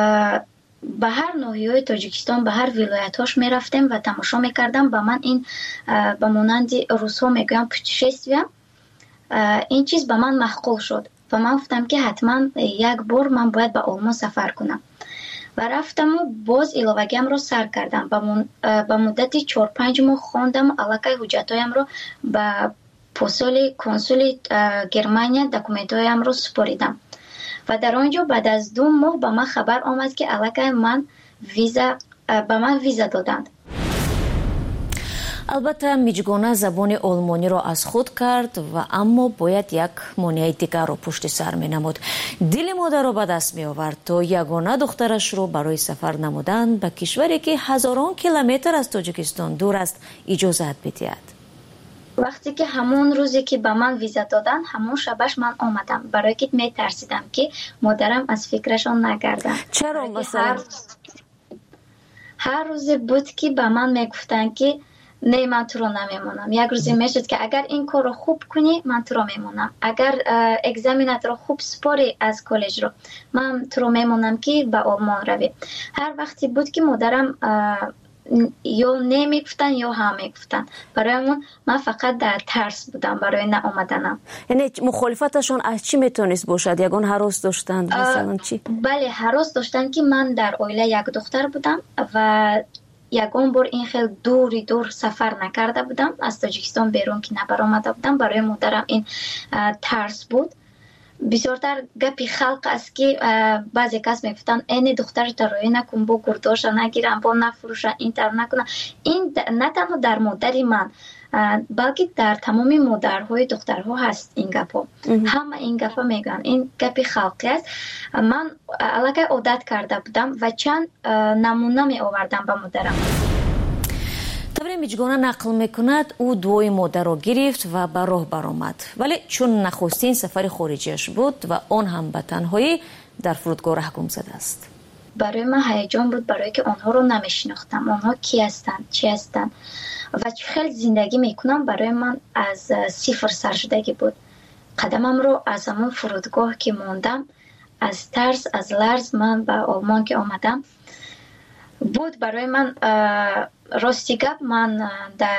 به هر ناحیه تاجیکستان، به هر ولایتاش میرفتم و تماشا میکردم. به من این به مانند روس‌ها میگویم پوتشستویه، این چیز به من معقول شد و من گفتم که حتما یک بار من باید به آلمان سفر کنم و رفتم و باز ایلاوگیم رو سر کردم. به مدتی 4-5 ماه خواندم. علاقه حجتایم رو به پستال کنسول گرمانیا دکومنتایم رو سپاریدم و در آنجا بعد از 2 ماه به من خبر آمد که علاقه من به من ویزا دادند. البته میجگونه زبان آلمانی را از خود کرد و اما باید یک مانع دیگر را پشت سر می نمود. دل مادر را به دست می آورد تا یگانه دخترش را برای سفر نمودن به کشوری که هزاران کیلومتر از تاجیکستان دور است اجازت بدهد. وقتی که همون روزی که به من ویزا دادن، همون شبش من آمدم، برای که می ترسیدم که مادرم از فکرشان نگردن. چرا مثلا؟ هر روز بود که به من می گفتن که نه من تو رو نمیمونم. یک روزی میشد که اگر این کار رو خوب کنی من تو رو میمونم، اگر اگزامینات رو خوب سپاری از کالج رو من تو رو میمونم که به آلمان روی. هر وقتی بود که مادرم یا نمیگفتن یا هم میگفتن، برایمون من فقط در ترس بودم برای نه آمدنم. یعنی مخالفتشون از چی میتونست باشد؟ یگان هراس داشتند مثلا چی؟ بله، هراس داشتن که من در عائله یک دختر بودم و یگان بار این خیلی دور سفر نکرده بودم، از تاجیکستان بیرون که نبر آمده بودم. برای مادرم این ترس بود. بسیارتر گپی خلق است که بعضی کس میگفتن این دختر ترایی نکن، با گرداش نگیرن، با نفروشن، این تر نکنن. این نه تنها در مادر من بلکه در تمام مادرهای دخترها هست این گپا. همه این گپا میگن، این گپی خلقی است. من علاقه عادت کرده بودم و چند نمونه می آوردم به مادرم. طبری میجگانه نقل میکند او دوی مادر را گرفت و به راه برآمد، ولی چون نخستین سفر خارجیش بود و آن هم به تنهایی، در فرودگاه رهگم زده است. برای من هیجان بود، برای که آنها رو نمیشناختم. آنها کی هستند، چی هستند و چه خیلی زندگی میکنم. برای من از صفر سرشدگی بود. قدمم رو از همون فرودگاه که موندم، از ترس، از لرز من به آلمان که آمدم بود. برای من راستی گپ، من در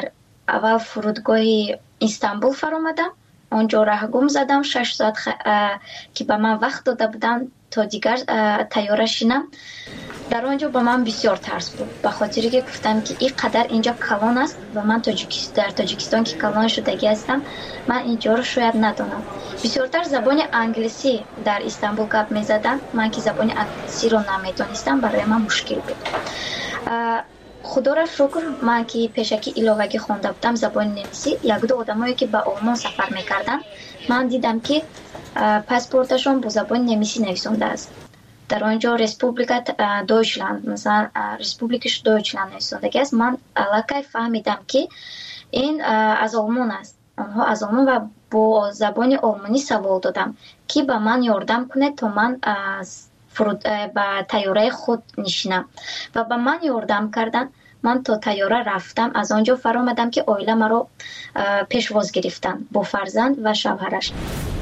اول فرودگاه استانبول فرآمدم. اونجا راهگم زدم 6 ساعت که به من وقت داده بودن تا دیگر طیاره شینم. در آنجا به من بسیار ترس بود، به خاطری که گفتم که این قدر اینجا کلان است و من در تاجیکستان که کلان شدگی هستم، من اینجا رو شاید ندانم. بسیارتر زبان انگلیسی در استانبول گپ می‌زدن، من که زبان انگلیسی رو نمی‌دانستم، برای من مشکل بود. خدا را شکر من که پیشکی ایلاوگی خوانده بودم زبان نمیسی، یک دو آدمایی که به آلمان سفر میکردن من دیدم که پاسپورتشون با زبان نمیسی نویسنده است. در آنجا رسپوبلیکا دویچلند، مثلا رسپوبلیکش دویچلند نویسنده است. من علاقه فهمیدم که این از آلمان است. آنها از آلمان و با زبان آلمانی سوال دادم که به من یاردم کنه تا من با طیاره خود نشینم و به من یاردم کردن. من تا طیاره رفتم، از آنجا فرآمدم که اویله مرا پیشواز گرفتن با فرزند و شوهرش.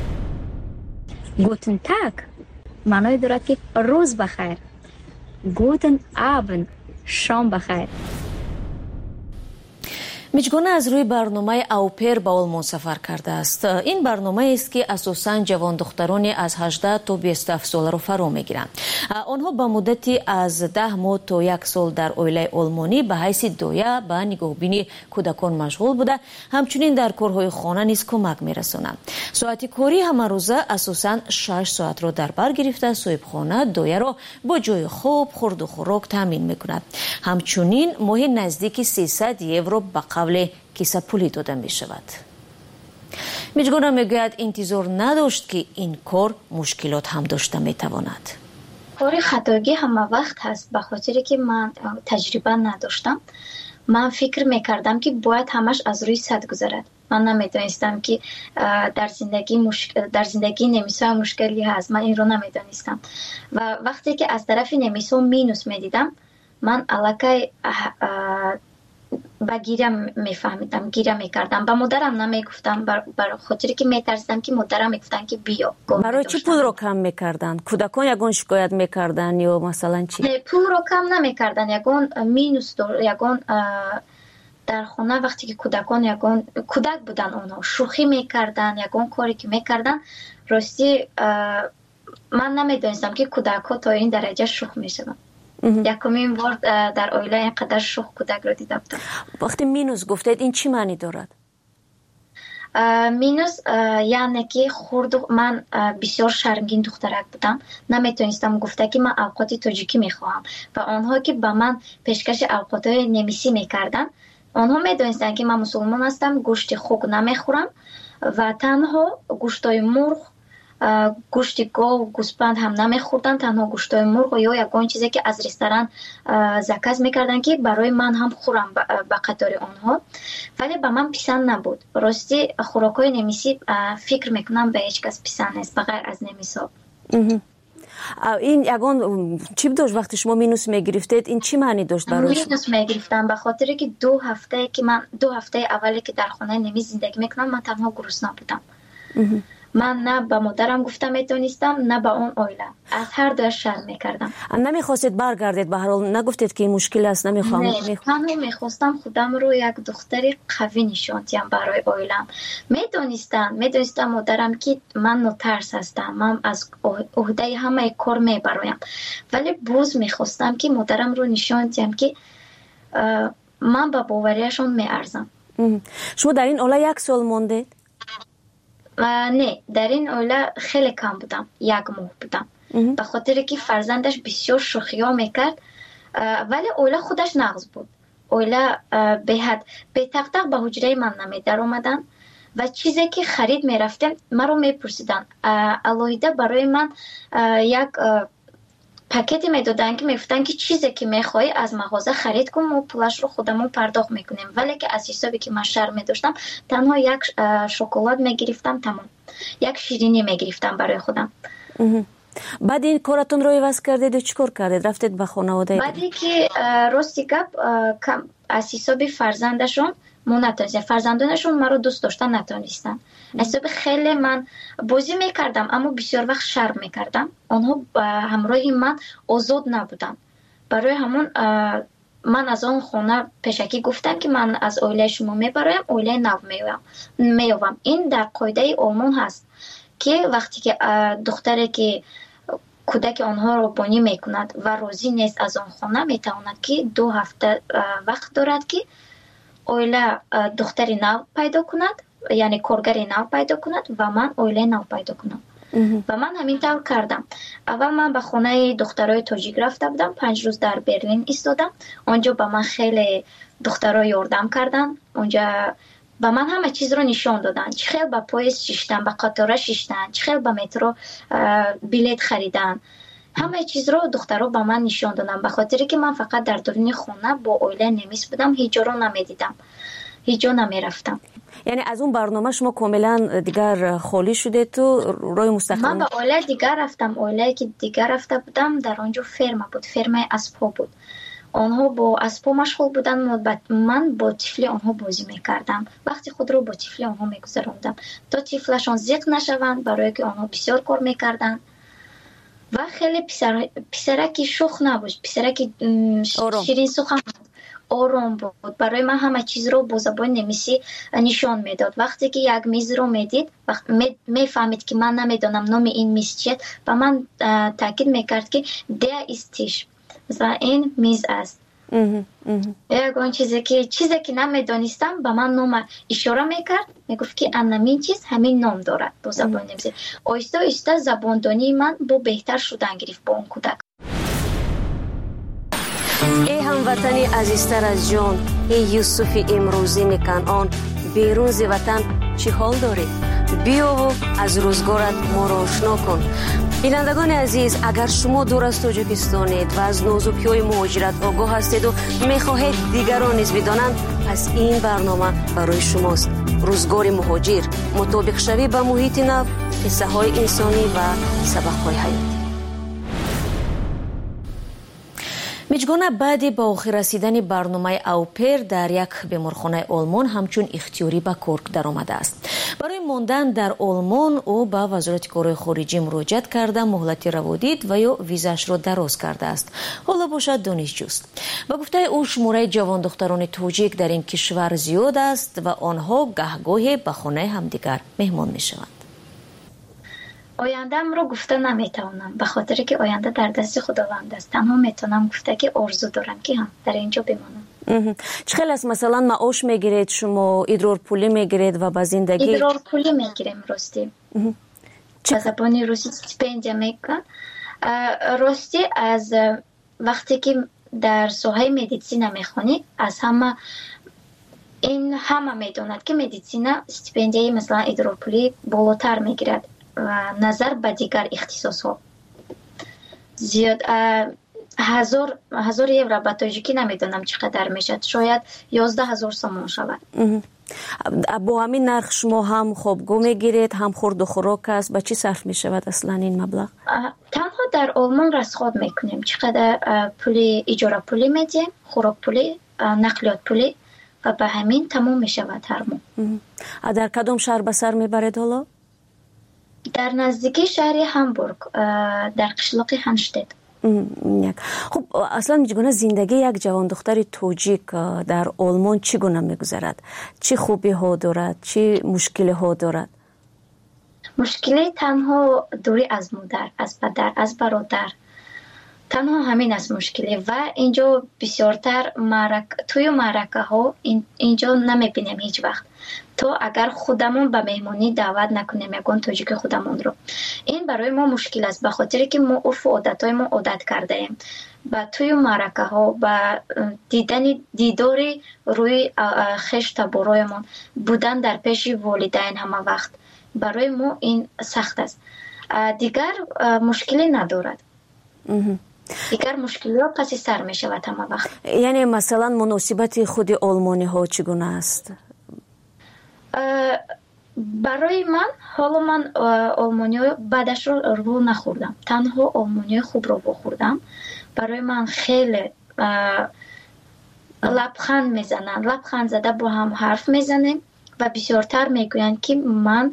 گوتن تاگ معنای دارد که روز بخیر. گوتن آبند شام بخیر. میجگونه از روی برنامه اوپر به آلمان سفر کرده است. این برنامه است که اساساً جوان دخترانی از 18 تا 27 ساله را فرا میگیرند. آنها به مدتی از 10 ماه تا 1 سال در اویله آلمانی به حیث دایه به نگاهبینی کودکان مشغول بوده، همچنین در کارهای خانه نیز کمک میرسانند. ساعت کاری همه روزه اساساً 6 ساعت را در بر گرفته صاحبخانه دایه را با جای خواب، خورد و خوراک تامین میکند. همچنین ماهی نزدیک 300 یورو به قبل کیسه پولی داده می شود. میجگونه میگوید انتظار نداشت که این کار مشکلات هم داشته می تواند. کار خطاگی همه وقت هست، به خاطری که من تجربه نداشتم. من فکر میکردم که باید همش از روی سد گذرد. من نمیدانستم که در زندگی نمیسا مشکلی هست. من این رو نمیدانستم و وقتی که از طرف نمیسا مینوس میدیدم، من علاقه با گیره میفهمیدم، گیره میکردم. با مادرم نمیگفتم، برای خاطری که میترسیدم که مادرم میگفتن که بیا. برای چی پول رو کم میکردن؟ کودکان یگون شکایت میکردن یا مثلا چی؟ نه، پول رو کم نمیکردن، یگون مینوس یگون در خونه وقتی که کودکان یگون کودک بودن، اونها شوخی میکردن، یگون کاری که میکردن. راستی من نمیدونستم که کودک ها تا این درجه شوخ میشن. یکمین بار در اویله اینقدر شوخ کودک رو دیده بودم. وقتی مینوس گفتید این چی معنی دارد؟ مینوس یعنی که من بسیار شرمگین دخترک بودم، نمیتونستم گفته که من اوقات تاجیکی میخواهم و آنها که به من پیشکش اوقات نمیسی میکردن، آنها میدونستن که من مسلمان هستم، گوشت خوک نمیخورم و تنها گوشتای مرغ، گوشت گاو و گوسفند هم نمیخوردن، تنها گوشتای مرغ یا یگان چیزی که از رستوران زکات میکردن که برای من هم خورم به قطار آنها، ولی به من پسند نبود. راستی خوراکای نمیسی فکر میکنم به هیچ کس پسند نیست بغیر از نمیسا. این یگان چی داشت وقتی شما مینوس میگرفتید؟ این چی معنی داشت برای شما؟ مینوس میگرفتم به خاطر که 2 هفته اولی که در خانه نمیز زندگی میکنم من تنها گرسنه بودم. من نه به مادرم گفتم میتونستم، نه به اون اویله، از هر دو شرم میکردم. نمیخواستید برگردید؟ به هر حال نگفتید که این مشکل است؟ نمیخوام. نه، تنها میخواستم خودم رو یک دختری قوی نشون بدم برای اویلم. میدونستم مادرم که من نترس هستم، من از عهده همه کار میبرایم، ولی باز میخواستم که مادرم رو نشون بدم که من به باوریشون میارزم. شما در این اوله 1 سال موندید؟ نه، در این اوله خیلی کم بودم، 1 ماه بودم، به خاطر که فرزندش بسیار شوخی ها میکرد، ولی اوله خودش نغز بود. اوله به تق به حجره من نمیدر اومدن و چیزی که خرید میرفتم من رو میپرسیدن. الهیده برای من یک پاکتی میدادن که میفتن که چیزی که میخوای از مغازه خرید کن و پولش رو خودمون پرداخت میکنیم، ولی که از حسابی که من شرم میداشتم تنها 1 شکلات میگرفتم، تمام 1 شیرینی میگرفتم برای خودم. بعد این کارتون رو عوض کردید و چیکار کردید؟ رفتید به خانواده؟ بعدی که راستی گپ از حسابی فرزندشون فرزندانشون مرا دوست داشتن نتونستن. حساب خیلی من بازی میکردم اما بسیار وقت شرم میکردم. آنها همراه من آزاد نبودن، برای همون من از اون خونه پیشکی گفتم که من از اویله شما میبرایم اویله نو میوام. این در قاعده آلمان هست که وقتی که دختری که کودک آنها رو بانی میکند و راضی نیست از آن خانه میتواند که 2 هفته وقت دارد که اویله دختری نو پیدا کند، یعنی کارگری نو پیدا کند و من اویله نو پیدا کنم. و من همین طور کردم. اول من به خانه دخترای تاجیک رفته بودم، 5 روز در برلین ایستادم. اونجا به من خیلی دخترها یاردم کردن. اونجا به من همه چیز رو نشان دادن، چه خیلی به پاییز شیشتن، به قطاره شیشتن، چه خیلی به مترو بلیت خریدن. همه چیز رو دخترها به من نشان دادن، به خاطری که من فقط در درون خونه با اویله نمیس بودم، هیچ جا رو نمیدیدم، هیچ جا نمیرفتم. یعنی از اون برنامه شما کاملا دیگر خالی شده تو روی مستقل؟ من به اویله دیگر رفتم. اویله که دیگر رفته بودم در آنجا فرم بود، فرم اسبا بود. آنها با اسبا مشغول بودن، من با طفل آنها بازی میکردم. وقتی خود رو با طفل آنها میگذراندم تا طفلشان زیق نشوند، برای که آنها بسیار کار میکردن و خیلی پسرکی شوخ نبود، پسرکی شیرین سخن آرام بود. برای من همه چیز رو با زبان نمیسی نشان میداد. وقتی که یک میز رو میدید، میفهمید که من نمیدونم نام این میز چیه، و من تاکید میکرد که ده استیش، مثلا این میز است. یکون چیزی که نمیدانستم به من نام اشاره میکرد، میگفت که همین چیز همین نام دارد. با زبان نمیسی آیسته آیسته زباندانی من با بهتر شدن گرفت با اون کودک. ای هموطنی عزیزتر از جان، ای یوسف امروزی کنعان، بیرون ز وطن چی حال داری؟ بیا و از روزگارت ما را آشنا کن. بینندگان عزیز، اگر شما دور از تاجیکستانید و از نازوکی‌های مهاجرت آگاه هستید و میخواهید دیگران نیز بدانند، پس این برنامه برای شماست. روزگار مهاجر، مطابق شوی به محیط نو، قصه های انسانی و سبق های حیاتی. میجگانه بعد با آخر رسیدن برنامه اوپر در یک بیمارخانه آلمان همچون اختیاری به کار در آمده است. برای ماندن در آلمان او به وزارت کارهای خارجی مراجعت کرده مهلت روادید و یا ویزاش را دراز کرده است. حالا باشد دانشجوست. با گفته او شماره جوان دختران تاجیک در این کشور زیاد است و آنها گهگاهی به خانه همدیگر مهمان می شوند. آینده‌ام رو گفته نمیتونم، به خاطر که آینده در دست خداوند است. تنها میتونم گفته که آرزو دارم که هم در اینجا بمانم. چقدر است مثلا معاش میگیرید شما، ادرار پولی میگیرید و با زندگی؟ ادرار پولی میگیریم راستی. به زبان روسی استیپندیا میگن. راستی از وقتی که در ساحه مدیسین میخونید، از همه میدوند که مدیسین استیپندیای مثلا ادرار پولی بالاتر میگیرد و نظر به دیگر اختصاص ها. زیاد 1000 یورو به تاجیکی نمیدونم چقدر میشد، شاید 11000 سوم شود. با همین نرخ شما هم خوابگاه میگیرید، هم خورد و خوراک است، به چی صرف میشود اصلا این مبلغ؟ تنها در آلمان رصد میکنیم چقدر پولی اجاره پولی میدیم، خوراک پولی، نقلیات پولی و به همین تمام میشود هر ماه. در کدام شهر به سر میبرید حالا؟ در نزدیکی شهر هامبورگ، در قشلاق هانشتت. خب اصلا میگونه زندگی یک جوان دختر تاجیک در آلمان چگونه میگذرد؟ چه خوبی ها دارد؟ چه مشکلی ها دارد؟ مشکلی تنها دوری از مادر، از پدر، از برادر، تنها همین است مشکلی. و اینجا بسیارتر توی معرکه ها اینجا نمیبینیم هیچ وقت. تو اگر خودمون به مهمانی دعوت نکنیم یکون تاجیک خودمون رو، این برای ما مشکل است، به خاطر که ما عرف و عادتهای ما عادت کرده ایم با توی معرکه ها، با دیداری روی خشت برایمون بودن در پیش والدین همه وقت، برای ما این سخت است. دیگر مشکلی ندارد. دیگر مشکلی ها پس سر می شود همه وقت. یعنی مثلا مناسبت خود آلمانی ها چگونه است؟ برای من حالا من آلمانی بعدش رو نخوردم، تنها آلمانی خوب رو بخوردم. برای من خیلی لبخند میزنن، لبخند زده با هم حرف میزنیم و بسیارتر میگوین که من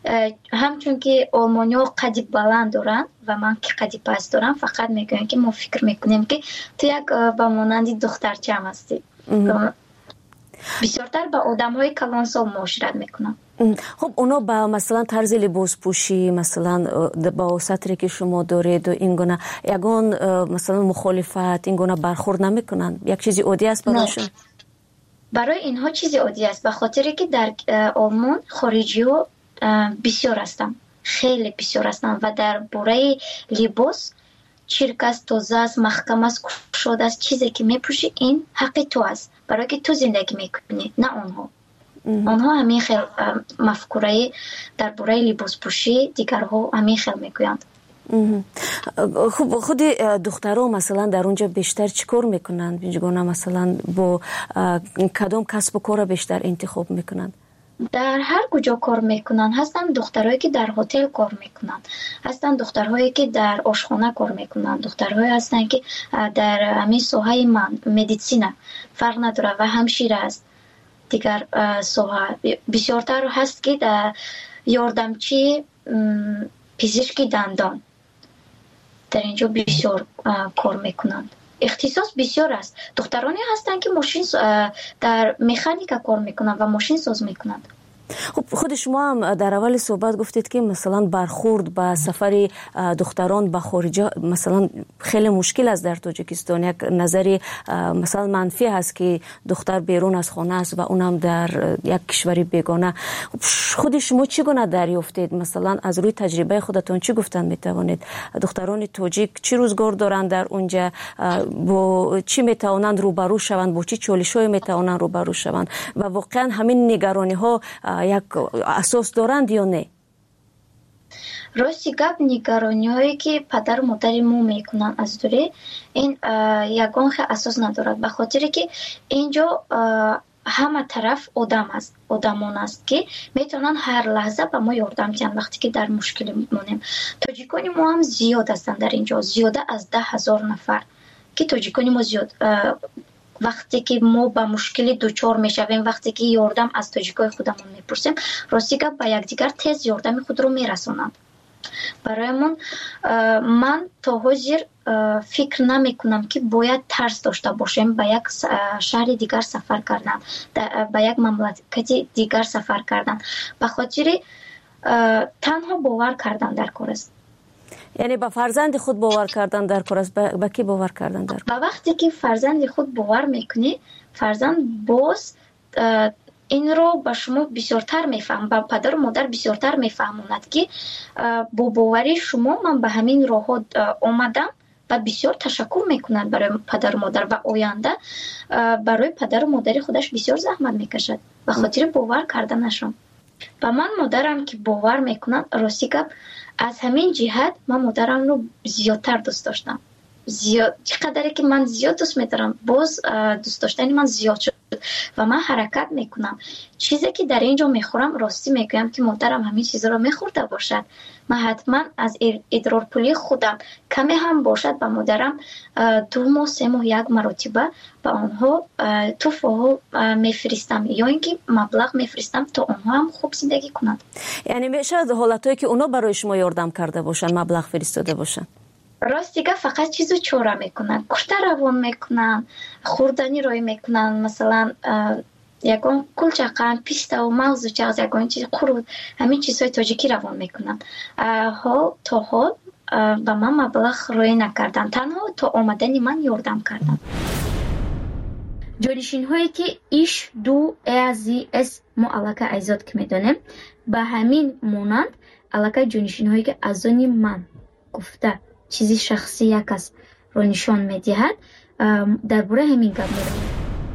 همچون که آلمانی‌ها قدی بلند دارن و من که قدی پست دارم فقط میگن که ما فکر میکنیم که تو یک با مانند دخترچه هم هستی. بسیارتر با آدم‌های کلانسال معاشرت میکنن. خب اونا با مثلا طرز لباس پوشی مثلا با سطری که شما دارید و این گونه یگان مثلا مخالفت این گونه برخورد نمیکنن؟ یک چیزی عادی است براشون؟ برای اینها چیزی عادی است، به خاطر که در آلمان خارجی‌ها بسیار هستند، خیلی بسیار هستند و در باره لباس چرک است، تازه است، محکم است، کشاده است، چیزی که میپوشی این حق تو است، برای که تو زندگی میکنی نه آنها. آنها همین خیلی مفکوره در باره لباس پوشی دیگرها همین خیلی میگویند. خب خود دخترها مثلا در اونجا بیشتر چیکار میکنند؟ بینجگونه مثلا با کدام کسب و کار بیشتر انتخاب میکنند؟ در هر کجا کار میکنن. هستند دخترهایی که در هتل کار میکنن، هستند دخترهایی که در آشخانه کار میکنن، دخترهایی هستند که در همین ساحه مدیسینه فرق نداره و همشیره است. دیگر ساحه بسیارتر هست که در یاردمچی پزشکی دندان در اینجا بسیار کار میکنند. اختصاص بسیار است. دخترانی هستند که ماشین در مکانیکا کار میکنند و ماشین ساز میکنند. خب خود شما هم در اول صحبت گفتید که مثلا برخورد با سفر دختران به خارج مثلا خیلی مشکل است در تاجیکستان. یک نظری مثلا منفی هست که دختر بیرون از خانه است و اونم در یک کشوری بیگانه. خود شما چی گونه دریافتید؟ مثلا از روی تجربه خودتون چی گفتن میتوانید؟ دختران تاجیک چی روزگار دارند در اونجا؟ با چی میتوانند روبرو شوند؟ با چی چالش‌های میتوانند روبرو شوند؟ و واقعا همین نگرانی ها یک اساس دارند یا نه؟ راستی گپ نگرانی هایی که پدر و مادر ما میکنن از دوره این یگان خیلی اساس ندارد، به خاطر که اینجا همه طرف آدمان است که میتونن هر لحظه به ما یاردم کنن وقتی که در مشکل مونیم. تاجیکانی ما هم زیاد هستند در اینجا، زیاده از 10,000 نفر که تاجیکانی ما زیاد وقتی که ما با مشکل دوچار میشویم، وقتی که یاردم از تاجیکای خودمون میپرسیم، راستی که با یکدیگر تیز یاردم خود رو میرسونند. برایمون من تا حاضر فکر نمی کنم که باید ترس داشته باشیم به یک شهر دیگر سفر کردن، به یک مملکت دیگر سفر کردن، به خاطر تنها باور کردن در کار است. یعنی با فرزند خود باور کردن در کار است. با کی باور کردن در کار؟ با وقتی که فرزند خود باور میکنی، فرزند باز این رو با شما بسیارتر میفهم، با پدر و مادر بسیارتر میفهموند که با باوری شما من به همین راه آمدم و بسیار تشکر میکنند برای پدر و مادر و آینده برای پدر و مادر خودش بسیار زحمت میکشد به خاطر باور کردنشون. و من مادرم که باور میکنم، راستی که از همین جهت من مادرم رو زیادتر دوست داشتم. چقدری که من زیاد دوست میدارم، باز دوست داشتن من زیاد شد و من حرکت میکنم. چیزی که در اینجا میخورم، راستی میگم که مادرم همین چیزا رو میخورده باشد، من حتما از ادرار پولی خودم کمی هم باشد با مادرم 2 ماه 3 ماه یک مرتبه با آنها تحفه میفرستم یا اینکه مبلغ میفرستم تا آنها هم خوب زندگی کنند. یعنی میشه حالتایی که اونا برای شما یاردم کرده باشن، مبلغ فرستاده باشن؟ راستی که فقط چیزو چوره میکنن، کشته روان میکنن، خوردنی روی میکنن، مثلا یکان کلچقن، پیستا و موز و چغز یکان چیز قرود، همین چیزهای تاجیکی روان میکنن. تا حال به من مبلغ روی نکردن، تنها تا آمدن من یاردم کردن. جانشین هایی که ایش دو ازی اس ما علاقه ایزاد که میدونیم به همین مونند علاقه جانشین هایی که از آنی من گفته چیزی شخصی یک است رو نشان میدهد. درباره همین گپ می‌رم.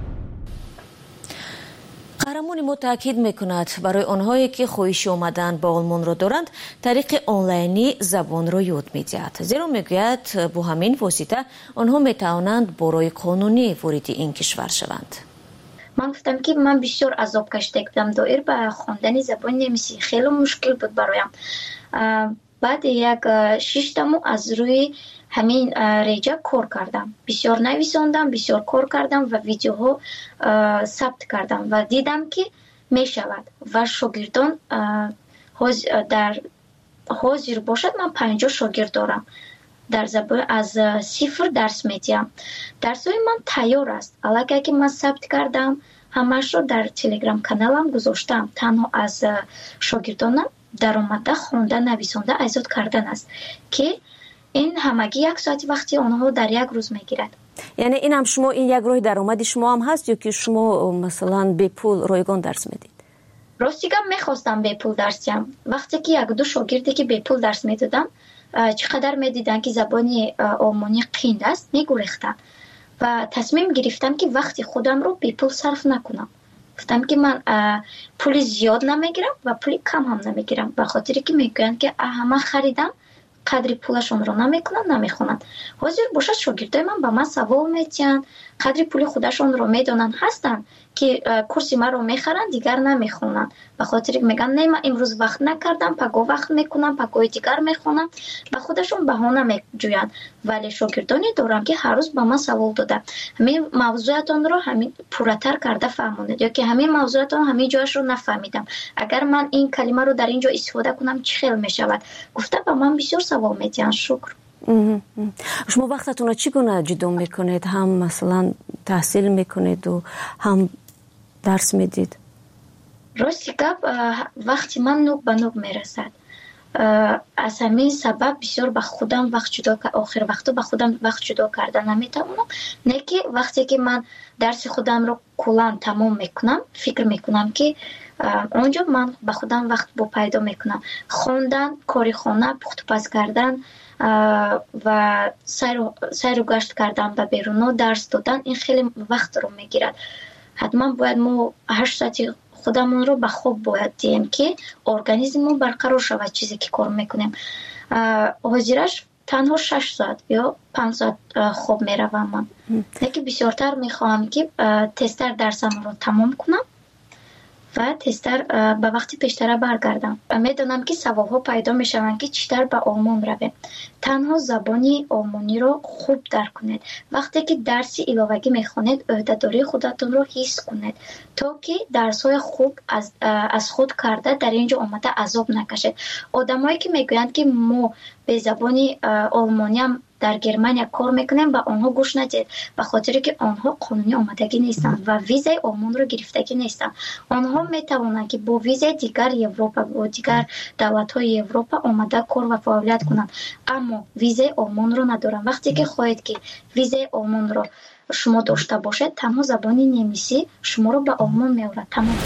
قهرمان ما تاکید میکند برای آنهایی که خواهش آمدن به آلمان را دارند طریق آنلاینی زبان را یاد میدهد، زیرا میگوید با همین واسطه آنها میتوانند برای قانونی وارد این کشور شوند. من گفتم که من بسیار عذاب کشیده بودم، دایر به خواندن زبان نمیسی خیلی مشکل بود برایم. بعد یک 6 ماه از روی همین ریجا کار کردم، بسیار نویساندم، بسیار کار کردم و ویدیوها ثبت کردم و دیدم که می شود و شاگردان حاضر باشد من 50 شاگرد دارم در زبان از صفر درس میدیم. درس‌های من تیار است. الان که من ثبت کردم همش رو در تلگرام کانالم گذاشتم. تنها از شاگردانم در اومده خوانده نویسنده ایجاد کردن است که این همگی 1 ساعت وقتی آنها در یک روز میگیرد. یعنی این هم شما این یک راه درآمد شما هم هست یا که شما مثلا به پول رایگان درس میدید؟ راستیگم میخواستم به پول درس دیم. وقتی که 1-2 شاگردی که به پول درس میدادم چقدر میدیدن که زبانی آلمانی قیند است میگریختن و تصمیم گرفتم که وقتی خودم رو به پول صرف نکنم. گفتم که من پول زیاد نمیگیرم و پول کم هم نمیگیرم به خاطری که میگن که همه خریدم قدری پولشون رو نمیکنن نمیخونن. حاضر باشد شاگردای من با من سوال میتین قدری پول خودشون رو میدونن هستن که کورس ما رو میخرن دیگر نمیخونن به خاطر که میگن نه من امروز وقت نکردم پگاه وقت میکنم پگاه دیگر میخونم به خودشون بهانه میجوین. ولی شاگردانی دارم که هر روز با من سوال داده همین موضوعتون رو همین پورتر کرده فهموند یا که همین موضوعتون همین جایش رو نفهمیدم اگر من این کلمه رو در اینجا استفاده کنم چه خیلی میشود. گفته با من بسیار سوال میتین. شکر. شما وقتتون رو چگونه جدا میکنید؟ هم مثلا تحصیل میکنید و هم درس میدید؟ راستی گپ وقتی من نوک به نوک میرسد از همین سبب بسیار به خودم وقت جدا آخر وقتا به خودم وقت جدا کردن نمیتونم. نه که وقتی که من درس خودم رو کلا تمام میکنم فکر میکنم که اونجا من به خودم وقت با پیدا میکنم. خوندن، کاری خانه، پخت پز کردن و سیر و گشت کردن به بیرون درس دادن این خیلی وقت رو میگیرد. حتما باید ما 8 ساعت خودمون رو به خواب باید دیم که ارگانیسممون برقرار شود چیزی که کار میکنیم. حاضرش تنها 6 ساعت یا 5 ساعت خواب میروم من. یکی بسیارتر میخواهم که تستر درسم رو تمام کنم و تستر به وقتی پیشتر برگردم. میدونم که سوالها پیدا میشوند که چطور به آلمان رویم. تنها زبانی آلمانی رو خوب درک کنید. وقتی که درسی علاوه‌ای میخونید عهده‌داری خودتون رو حس کنید تا که درس‌های خوب از خود کرده در اینجا آمده عذاب نکشید. آدمایی که میگویند که ما به زبانی آلمانی هم در گرمانیا کار میکنیم با آنها گوش ندید به خاطر که آنها قانونی آمدگی نیستند و ویزای آلمان رو گرفتگی نیستند. آنها میتوانند که با ویزای دیگر اروپا و دیگر دولت‌های اروپا آمده کار و فعالیت کنند اما ویزای آلمان رو ندارند. وقتی که خواهید که ویزای آلمان رو شما داشته باشید تنها زبانی نمیسی شما رو به آلمان میآورد. تمام.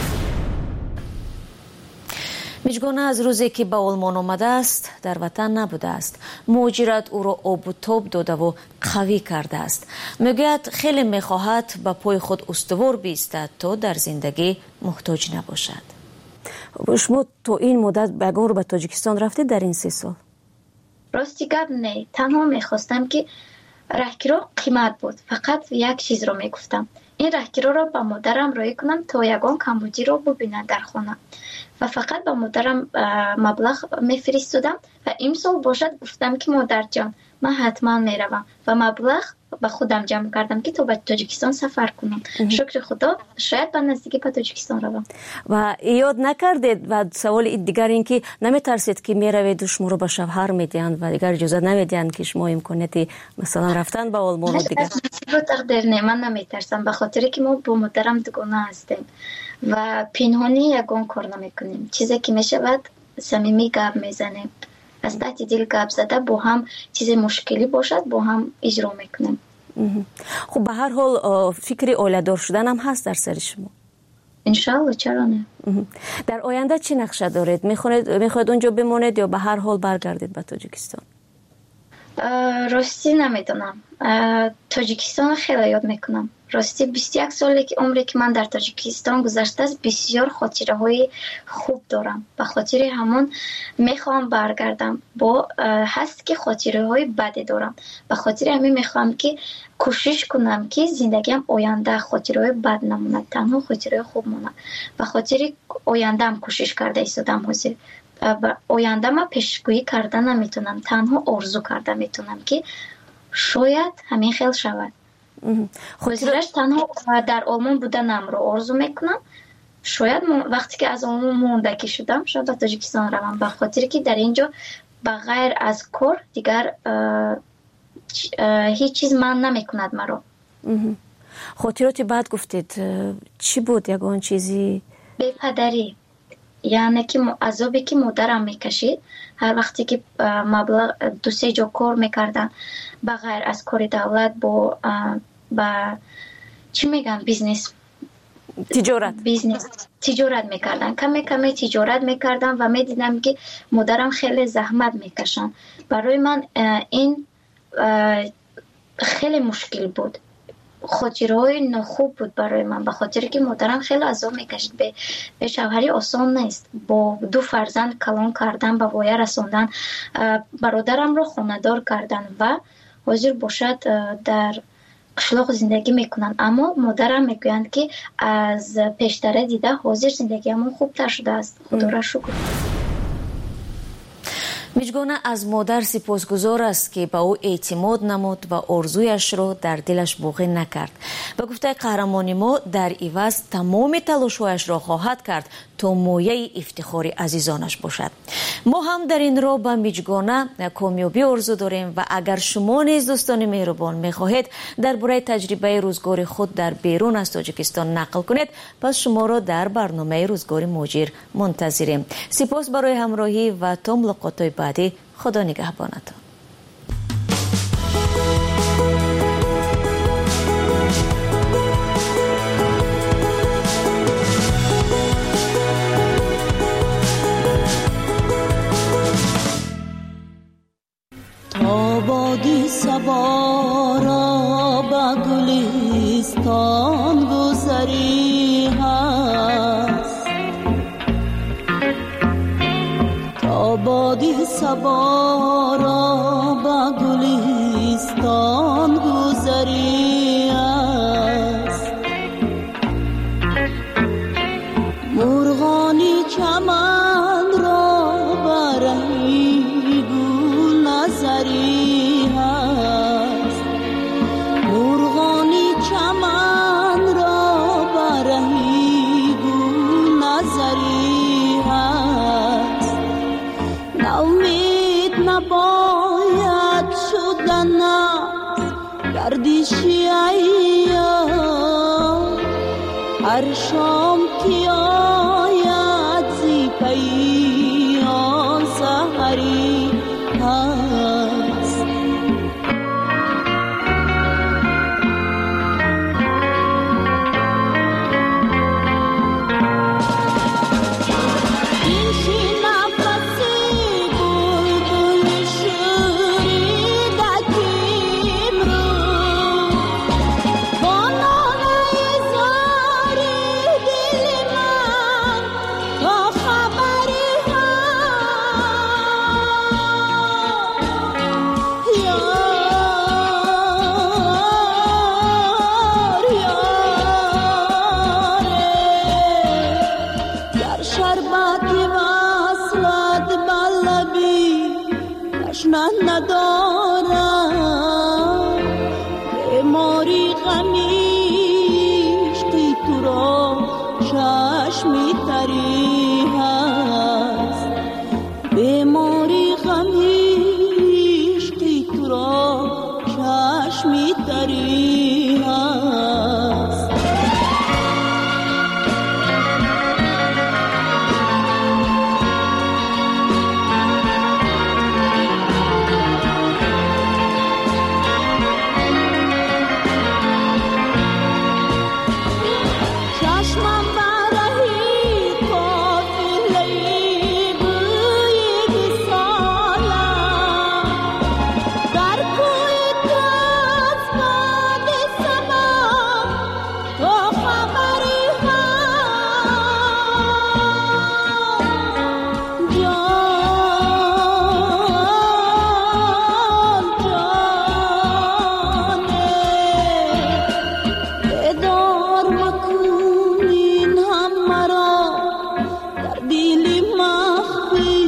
میجگانه از روزی که به آلمان آمده است در وطن نبوده است. مهاجرت او را آب و تاب داده و قوی کرده است. میگوید خیلی میخواهد به پای خود استوار بیستد تا در زندگی محتاج نباشد. شما تو این مدت بگاه رو به تاجیکستان رفتید در این 3 سال؟ راستی گپ نه. تنها میخواستم که راهگیرا قیمت بود. فقط یک چیز رو میگفتم این راهگیرا رو با مادرم رای کنم تا یگان کمبودی رو ببینن در خانه و فقط با مادرم مبلغ میفرستادم و امسال باشد گفتم که مادر جان من حتما میروم و مبلغ با خودم جمع کردم که تا به تاجیکستان سفر کنم. شکر خدا شاید به نزدیکی به تاجیکستان روم. و یاد نکردید و سوال دیگر این که نمیترسید که میروید و شما رو به شوهر میدین و دیگر اجازه نمیدین که شما امکانیت مثلا رفتن به آلمان و دیگر؟ رو تقدیر نه من نمیترسم به خاطر که ما با مادرم دوگانه هستیم و پنهانی یگان کار نمیکنیم. چیزی که میشود صمیمی گپ میزنیم از تحت دل گپ زده با هم چیز مشکلی باشد با هم اجرا میکنیم. خب به هر حال فکر اولادار شدن هم هست در سر شما؟ انشالله چرا نه. در آینده چی نقشه دارید؟ میخواید اونجا بمانید یا به هر حال برگردید به تاجیکستان؟ راستی نمیدونم. تاجیکستان خیلی یاد میکنم. راستی 21 سالی که عمری که من در تاجیکستان گذشته است بسیار خاطره های خوب دارم. به خاطر همون میخوام برگردم. با هست که خاطره های بدی دارم. به خاطر همین میخوام که کوشش کنم که زندگیم آینده خاطره های بد نمونه تنها خاطره خوب مونه. به خاطر آینده هم کوشش کرده ایستادم حاضر. آینده ما پیشگویی کرده نمیتونم تنها آرزو کرده میتونم که شاید همین خیلی شود. خاطرش تنها در آلمان بودنم رو آرزو میکنم شاید وقتی که از عموم موندکی شدم شاید به تاجیکستان روم، به خاطر که در اینجا بغیر از کار دیگر هیچ چیز من نمیکند مرا. خاطراتی بعد گفتید چی بود یگان چیزی؟ بی‌پدری، یعنی که عذابی که مادرم میکشید هر وقتی که مبلغ 2-3 جا کار میکردن بغیر از کار دولت با چی میگن بیزنس تجارت میکردن، کمی تجارت میکردن و میدیدم که مادرم خیلی زحمت میکشن. برای من این خیلی مشکل بود، خاطرهای ناخوب بود برای من، به خاطر که مادرم خیلی عذاب میکشید. به شوهری آسان نیست، با 2 فرزند کلان کردن، به وایه رساندن، برادرم رو خانه‌دار کردن و حاضر باشد در قشلاق زندگی میکنن. اما مادرم میگویند که از پیشتره دیده حاضر زندگی همون خوبتر شده است. خدا را شکر. میجگانه از مادر سپاسگزار است که به او اعتماد نمود و آرزویش را در دلش باقی نکرد. به گفته قهرمان ما در عوض تمام تلاش‌هایش را خواهد کرد تا مایه افتخار عزیزانش باشد. ما هم در این راه به میجگانه کامیابی آرزو داریم و اگر شما نیز دوستان مهربان میخواهید درباره تجربه روزگار خود در بیرون از تاجیکستان نقل کنید، پس شما را در برنامه روزگار مهاجر منتظریم. سپاس برای همراهی و تا ملاقات بعدی. خدا نگهبانتان. آبادی سوارا با گلستان گذری هست، آبادی سوارا با گلستان گذری هست، مرغانی چمن را برای گل نظری هست، مرغانی چمن را برای گل نظری هست، ناامید نباید شدن گردشی ایام، هر شام که آید زی پیام سحری هست. این شی نفسی بلبل شوریده کیم رو با ناله زاری دل من تا خبری هست. در شربتی وصلت بلبی تشنه ندارم، بیماری غمیشتی تو را چشمی تری هست، بیماری غمیشتی تو را چشمی تری هست. چشمم برهی قافله‌ای بوی سالم، در کوی تاز باد سمام تا خبری هست. بدار مکنین هم مرا در دل مخفی،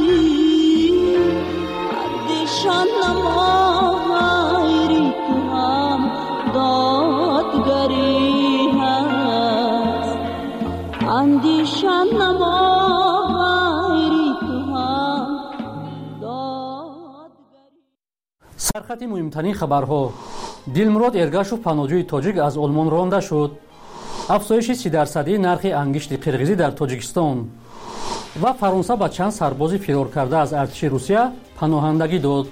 اندیشان نما غیری تو هم دادگری هست، اندیشان сархати муҳимтарин хабарҳо. Дилмурод Эргашев паноҳҷӯи тоҷик аз Олмон ронда шуд. афзоиши 30% нархи ангишти қирғизӣ дар Тоҷикистон ва Фаронса ба чанд сарбози фирор карда аз артиши Русия паноҳандагӣ дод.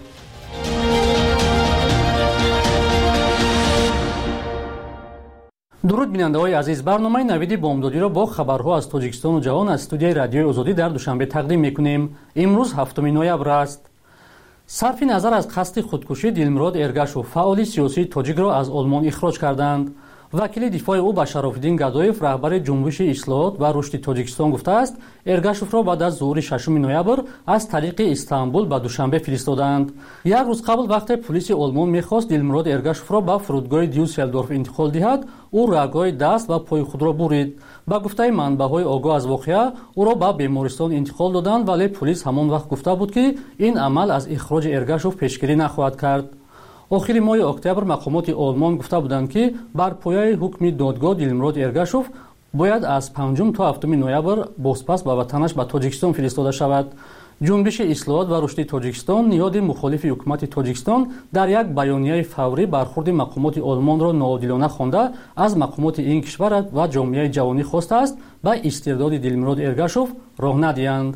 дуруд бинандаҳои азиз, барномаи навиди бомдодиро бо хабарҳо аз Тоҷикистону ҷаҳон аз студияи радиои Озодӣ дар Душанбе тақдим мекунем. имрӯз 7 ноябр аст. сарфи назар аз қасди худкушӣ Дилмурод Эргашев фаъоли сиёсии тоҷикро аз Олмон ихроҷ карданд. вакили дифои ӯ ба Шарофиддин Гадоев, раҳбари ҷунбуши ислоҳот ва рушди Тоҷикистон гуфтааст, Эргашевро баъд аз зуҳури 6 ноябр аз тариқи Истанбул ба Душанбе фиристоданд. як рӯз қабл вақте полиси Олмон мехост Дилмурод Эргашевро ба фурудгоҳи Дюсселдорф интиқол диҳад, ӯ рагҳои даст ва пои худро бурид. ба гуфтаи манбаъҳои огоҳ аз воқеа ӯро ба бемористон интиқол доданд, вале полис ҳамон вақт гуфта буд ки ин амал аз ихроҷи Эргашев пешгирӣ нахоҳад кард. охири моҳи октябр мақомоти Олмон гуфта буданд ки бар пояи ҳукми додгоҳ Дилмурод Эргашев бояд аз 5 то 7 ноябр бозпас ба ватанаш ба Тоҷикистон фиристода шавад. ҷунбиши ислоҳот ва рушди Тоҷикистон ниҳоди мухолифи ҳукумати Тоҷикистон дар як баёнияи фаврӣ бархурди мақомоти Олмонро ноодилона хонда аз мақомоти ин кишвар ва ҷомеаи ҷавонӣ хостааст ба истирдоди Дилмурод Эргашев роҳ надиҳанд.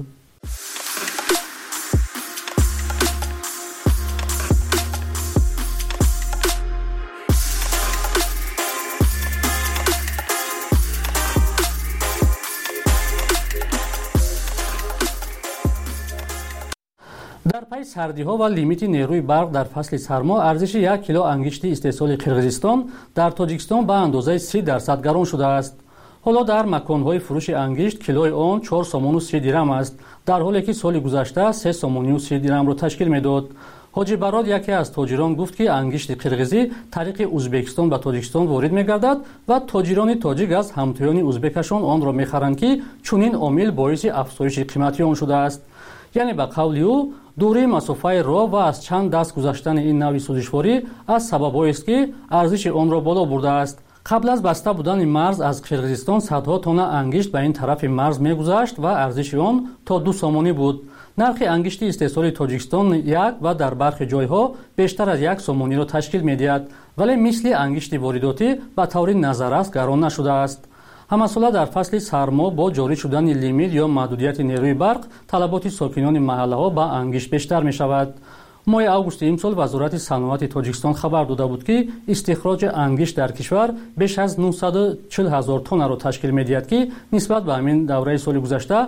дар пайи сардиҳо ва лимити нерӯи барқ дар фасли сармо арзиши 1 кило ангишти истеҳсоли Қирғизистон дар Тоҷикистон ба андозаи 30% гарон шудааст. ҳоло дар маконҳои фурӯши ангишт килои он 4 сомону 30 дирам аст, дар ҳоле ки соли гузашта 3 сомону 30 дирамро ташкил медод. ҳоҷи Барод, яке аз тоҷирон, гуфт ки ангишти қирғизӣ тариқи Узбекистон ба Тоҷикистон ворид мегардад ва тоҷирони тоҷик аз ҳамтоёни узбекашон онро мехаранд ки чунин омил боиси афзоиши қимати он шудааст. яъне ба қавли ӯ дурии масофаи роҳ ва аз чанд даст гузаштани ин навъи сӯзишворӣ аз сабабҳоест ки арзиши онро боло бурдааст. қабл аз баста будани марз аз Қирғизистон садҳо тонна ангишт ба ин тарафи марз мегузашт ва арзиши он то 2 сомонӣ буд. нархи ангишти истеҳсоли Тоҷикистон 1 ва дар бархи ҷойҳо бештар аз 1 сомониро ташкил медиҳад, вале мисли ангишти воридотӣ ба таври назаррас гарон нашудааст. ҳамасола дар фасли сармо бо ҷорӣ шудани лимит ё маҳдудияти нерӯи барқ талаботи сокинони маҳаллаҳо ба ангишт бештар мешавад. моҳи августи имсол вазорати саноати Тоҷикистон хабар дода буд ки истихроҷи ангишт дар кишвар беш аз 940 000 тоннаро ташкил медиҳад, ки нисбат ба ҳамин давраи соли гузашта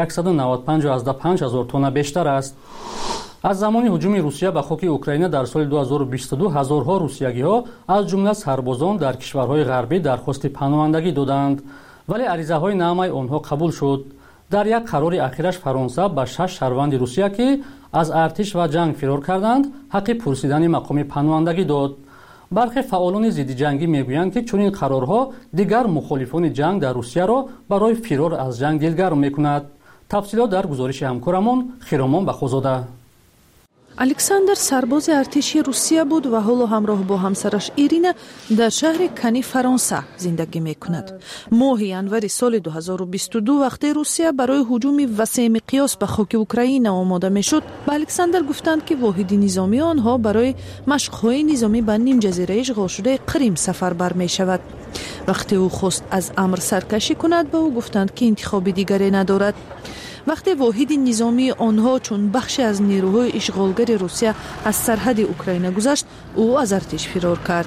195 000 тонна бештар аст. аз замони ҳуҷуми Русия ба хоки Украина дар соли 2022 ҳазорҳо русиягиҳо аз ҷумла сарбозон дар кишварҳои ғарбӣ дархости паноҳандагӣ доданд, вале аризаҳои наъмаи онҳо қабул шуд. дар як қарори ахираш Фаронса ба 6 шаҳрванди Русия ки аз артиш ва ҷанг фирор карданд, ҳаққи пурсидани мақоми паноҳандагӣ дод. бархе фаъолони зидди ҷангӣ мегӯянд ки чунин қарорҳо дигар мухолифони ҷанг дар Русияро барои фирор аз ҷанг дилгарм мекунад. тафсилот дар гузориши ҳамкорамон Хиромон Бахозода. александр сарбози артиши Русия буд ва ҳоло ҳамроҳ бо ҳамсараш Ирина дар шаҳри Кани, Фаронса зиндагӣ мекунад. моҳи январи соли 2022 вақте Русия барои ҳуҷуми васеъмиқёс ба хоки Украина омода мешуд, ба Александр гуфтанд ки воҳиди низомии онҳо барои машқҳои низомӣ ба нимҷазираи ишғолшудаи Қрим сафарбар мешавад. вақте ӯ хост аз амр саркашӣ кунад, ба ӯ гуфтанд ки интихоби дигаре надорад. вақте воҳиди низомии онҳо чун бахше аз нерӯҳои ишғолгари Русия аз сарҳади Украина гузашт, ӯ аз артиш фирор кард.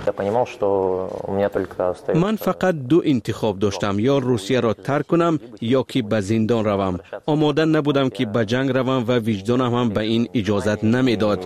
ман фақат 2 интихоб доштам, ё Русияро тарк кунам ё ки ба зиндон равам. омода набудам ки ба ҷанг равам ва виҷдонам ҳам ба ин иҷозат намедод.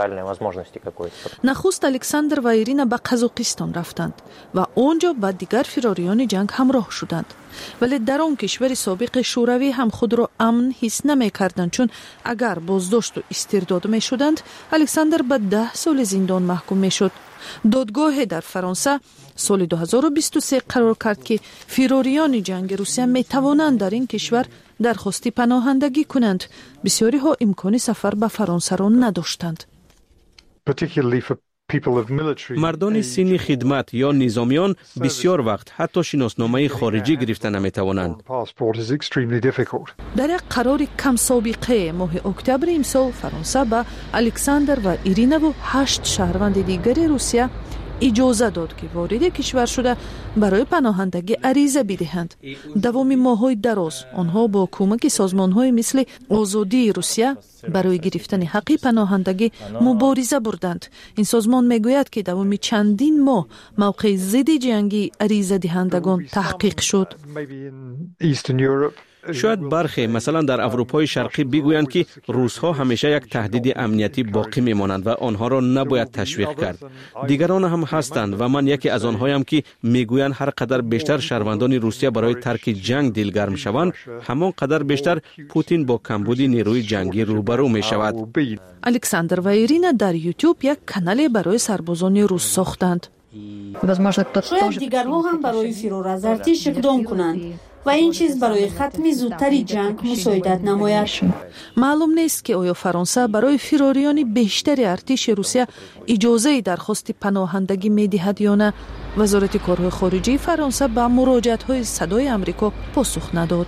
нахуст Александр ва Ирина ба Қазоқистон рафтанд ва онҷо ба дигар фирорёни ҷанг ҳамроҳ шуданд. вале дар он кишвари собиқи шӯравӣ ҳам худро амн ҳис намекарданд, чун агар боздошту истирдод мешуданд, Александр ба 10 соли зиндон маҳкум мешуд. додгоҳе дар Фаронса соли 2023 қарор кард ки фирориёни ҷанги Русия метавонанд дар ин кишвар дархости паноҳандагӣ кунанд. бисёриҳо имкони сафар ба Фаронсаро надоштанд. مردان سینی خدمت یا نظامیان بسیار وقت حتی شناسنامه خارجی گرفته نمیتوانند. در یک قرار کم سابقه ماه اکتبر امسال فرانسه به الکساندر و ایرینا و 8 شهروند دیگر روسیه اجازه داد که وارد کشور شده برای پناهندگی عریضه بدهند. دوام ماه‌های دراز آنها با کمک سازمان‌های مثل آزادی روسیه برای گرفتن حق پناهندگی مبارزه بردند. این سازمان میگوید که دوام چندین ماه موقع ضد جنگی عریضه دهندگان تحقیق شد. شاید برخی مثلا در اروپای شرقی بگویند که روس‌ها همیشه یک تهدید امنیتی باقی میمانند و آنها را نباید تشویق کرد. دیگران هم هستند و من یکی از آنهایم که میگویند هر قدر بیشتر شهروندان روسیه برای ترک جنگ دلگرم شوند، همان قدر بیشتر پوتین با کمبود نیروی جنگی روبرو می شود. الکساندر و ایرینا در یوتیوب یک کانال برای سربازان روس ساختند. شاید دیگرها هم برای فرار از ارتش اقدام کنند و این چیز برای ختم زودتری جنگ مساعدت نماید. معلوم نیست که آیا فرانسه برای فراریان بیشتر ارتش روسیه اجازه درخواست پناهندگی میدهد یا نه. وزارت کارهای خارجه فرانسه به مراجعت‌های صدای آمریکا پاسخ نداد.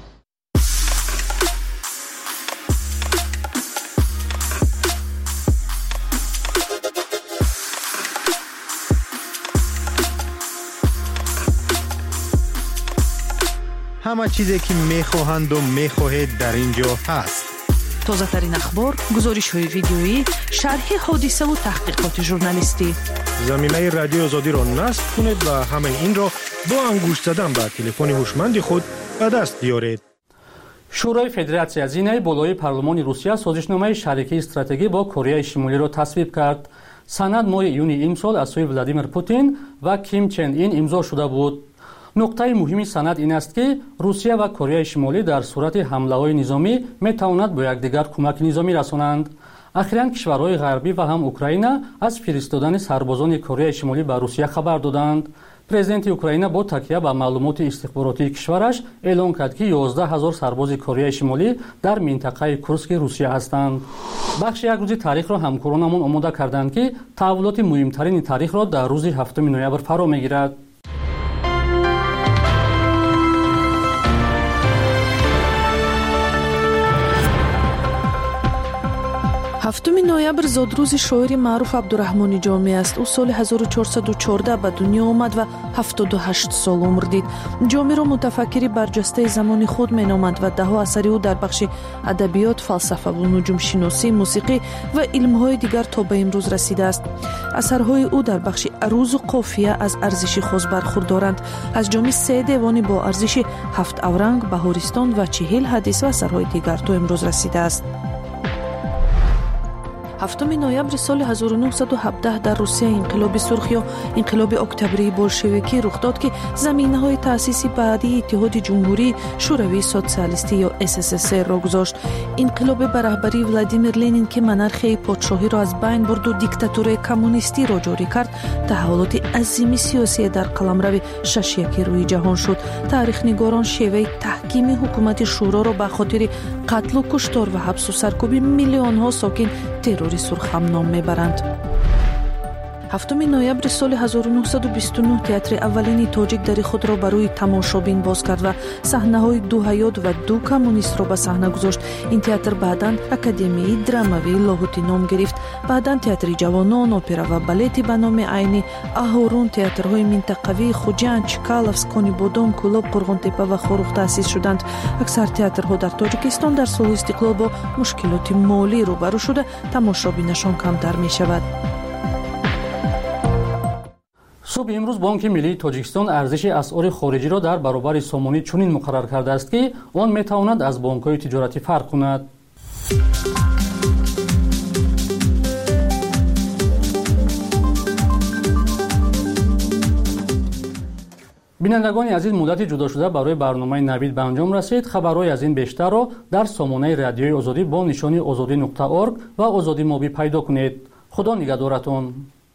همه چیزی که میخواهند و میخواهید در اینجا هست. تازه ترین اخبار، گزارش های ویدیویی، شرح حادثه و تحقیقات ژورنالیستی. زمینه رادیو آزادی را نصب کنید و همه این را با انگشت زدن به تلفن هوشمند خود به دست بیارید. شورای فدراسیون زینه بالای پارلمان روسیه سازشنامه شریکی استراتژی با کره شمالی را تصویب کرد. سند ماه یونی امسال از سوی ولادیمیر پوتین و کیم چن این امضا شده بود. نقطه مهمی سند این است که روسیه و کره شمالی در صورت حمله‌های نظامی می‌توانند به یکدیگر کمک نظامی رسانند. اخیراً کشورهای غربی و هم اوکراین از فرستادن سربازان کره شمالی به روسیه خبر دادند. پرزیدنت اوکراین با تکیه به معلومات استخباراتی کشورش اعلام کرد که 11,000 سرباز کره شمالی در منطقه کورسک روسیه هستند. بخش یک روز تاریخ را همکارانمون آماده کردند که تحولات مهمترین تاریخ را در روز 7 نوامبر فرا می‌گیرد. 7 نوامبر زادروز شاعر معروف عبدالرحمن جامی است. او سال 1414 به دنیا آمد و 78 سال عمر دید. جامی را متفکری برجسته زمان خود مینامند و دهها اثر او در بخش ادبیات، فلسفه و نجوم شناسی، موسیقی و علم‌های دیگر تا به امروز رسیده است. اثرهای او در بخش عروض و قافیه از ارزش خاص برخوردارند. از جامی 3 دیوانی با ارزش 7 اورنگ، بهارستان و 40 حدیث و اثرهای دیگر تا امروز رسیده است. 7 نوامبر سال 1917 در روسیه انقلاب سرخ یا انقلاب اکتبری بولشویکی رخ داد که زمینه‌های تأسیس بعدی اتحاد جمهوری شوروی سوسیالیستی یا SSSR را گذاشت. انقلاب به رهبری ولادیمیر لنین که منارخی پادشاهی را از بین برد و دیکتاتوری کمونیستی را جاری کرد، تحولات عظیم سیاسی در قلمرو ششیکی روی جهان شد. تاریخ‌نگاران شیوه تحکیم حکومت شورا را به خاطر قتل و کشتار و حبس و سرکوب میلیون‌ها ساکن تروری سرخ هم نام میبرند. 7 نوامبر سال 1929 تئاتر اولین تاجیک در خود را برای تماشابین باز کرد و صحنه‌های دو حیات و دو کمونیست را به صحنه گذاشت. این تئاتر بعداً اکادمی دراموی لاهوتی نام گرفت. بعداً تئاتر جوانان، اپرا و بالتی به نام عینی اهورون، تئاترهای منطقوی خوجند، چکالوف، کنیبودان، کلوب، قرغنتپه و خوروغ تأسیس شدند. اکثر تئاترها در تاجیکستان در سال استقلال با مشکلات مالی روبرو شده تماشابینشان کمتر می شود. صبح امروز بانک ملی تاجیکستان ارزش اسعار خارجی را در برابر سامانی چنین مقرر کرده است که آن میتواند از بانک‌های تجارتی فرق کند. بینندگان عزیز، مدت جدا شده برای برنامه نوید به انجام رسید. خبرهای از این بیشتر را در سامانه رادیوی آزادی با نشانی azadi.org و آزادی موبی پیدا کنید. خدا نگهدارتون.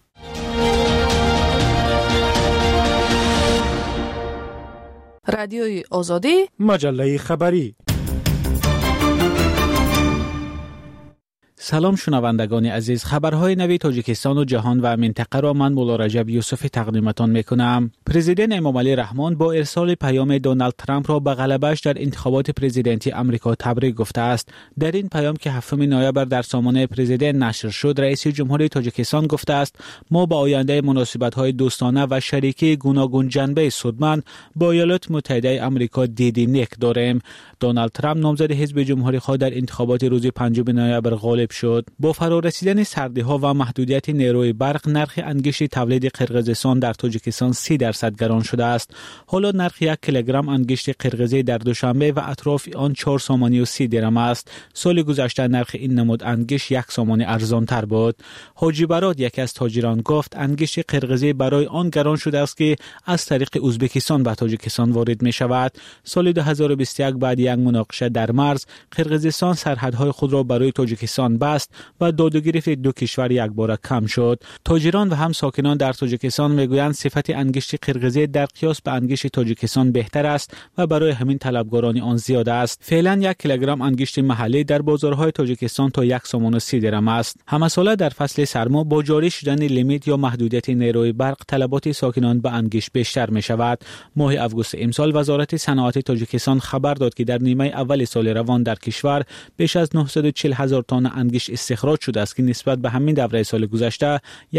رادیوی آزادی، مجله خبری. سلام شنوندگان عزیز، خبرهای نوی تاجیکستان و جهان و منطقه را من مولا رجب یوسفی تقدیمتان میکنم. پرزیدنت امامعلی رحمان با ارسال پیام دونالد ترامپ را به غلبه‌اش در انتخابات پرزیدنتی آمریکا تبریک گفته است. در این پیام که 7 نوامبر در سامانه پرزیدنت نشر شد، رئیس جمهوری تاجیکستان گفته است ما با آینده مناسبت‌های دوستانه و شریکی گوناگون جنبه سودمند با ایالات متحده آمریکا دیدی نیک داریم. دونالد ترامپ نامزد حزب جمهوری خود در انتخابات روز 5 نوامبر غالب شد. با فرارسیدن سردی‌ها و محدودیت نیروی برق، نرخ انگشت تولید قرقیزستان در تاجیکستان 30% گران شده است. حالا نرخ 1 کیلوگرم انگشت قرقیزی در دوشنبه و اطراف آن 4 سومانی و 30 درم است. سال گذشته نرخ این نمود انگشت 1 سومانی ارزان‌تر بود. حاجی براد یکی از تاجران گفت انگشت قرقیزی برای آن گران شده است که از طریق ازبکستان به تاجیکستان وارد می شود. سال 2021 بعد یک مناقشه در مرز، قرقیزستان سرحدهای خود را برای تاجیکستان بست و دادوگیری دو کشور یک باره کم شد. تاجران و هم ساکنان در تاجیکستان میگویند صفت انگشت قرقیزی در قیاس به انگشت تاجیکستان بهتر است و برای همین طلبگاران آن زیاد است. فعلا 1 کیلوگرم انگشت محلی در بازارهای تاجیکستان تا 1 سومانی و 30 درم است. همساله در فصل سرما با جاری شدن لیمیت یا محدودیت نیروی برق، طلبات ساکنان به انگشت بیشتر می شود. ماه آگوست امسال وزارت صنعت تاجیکستان خبر داد که در نیمه اول سال روان در کشور بیش از 940,000 تن انگشت استخراج شده است که نسبت به همین دوره سال گذشته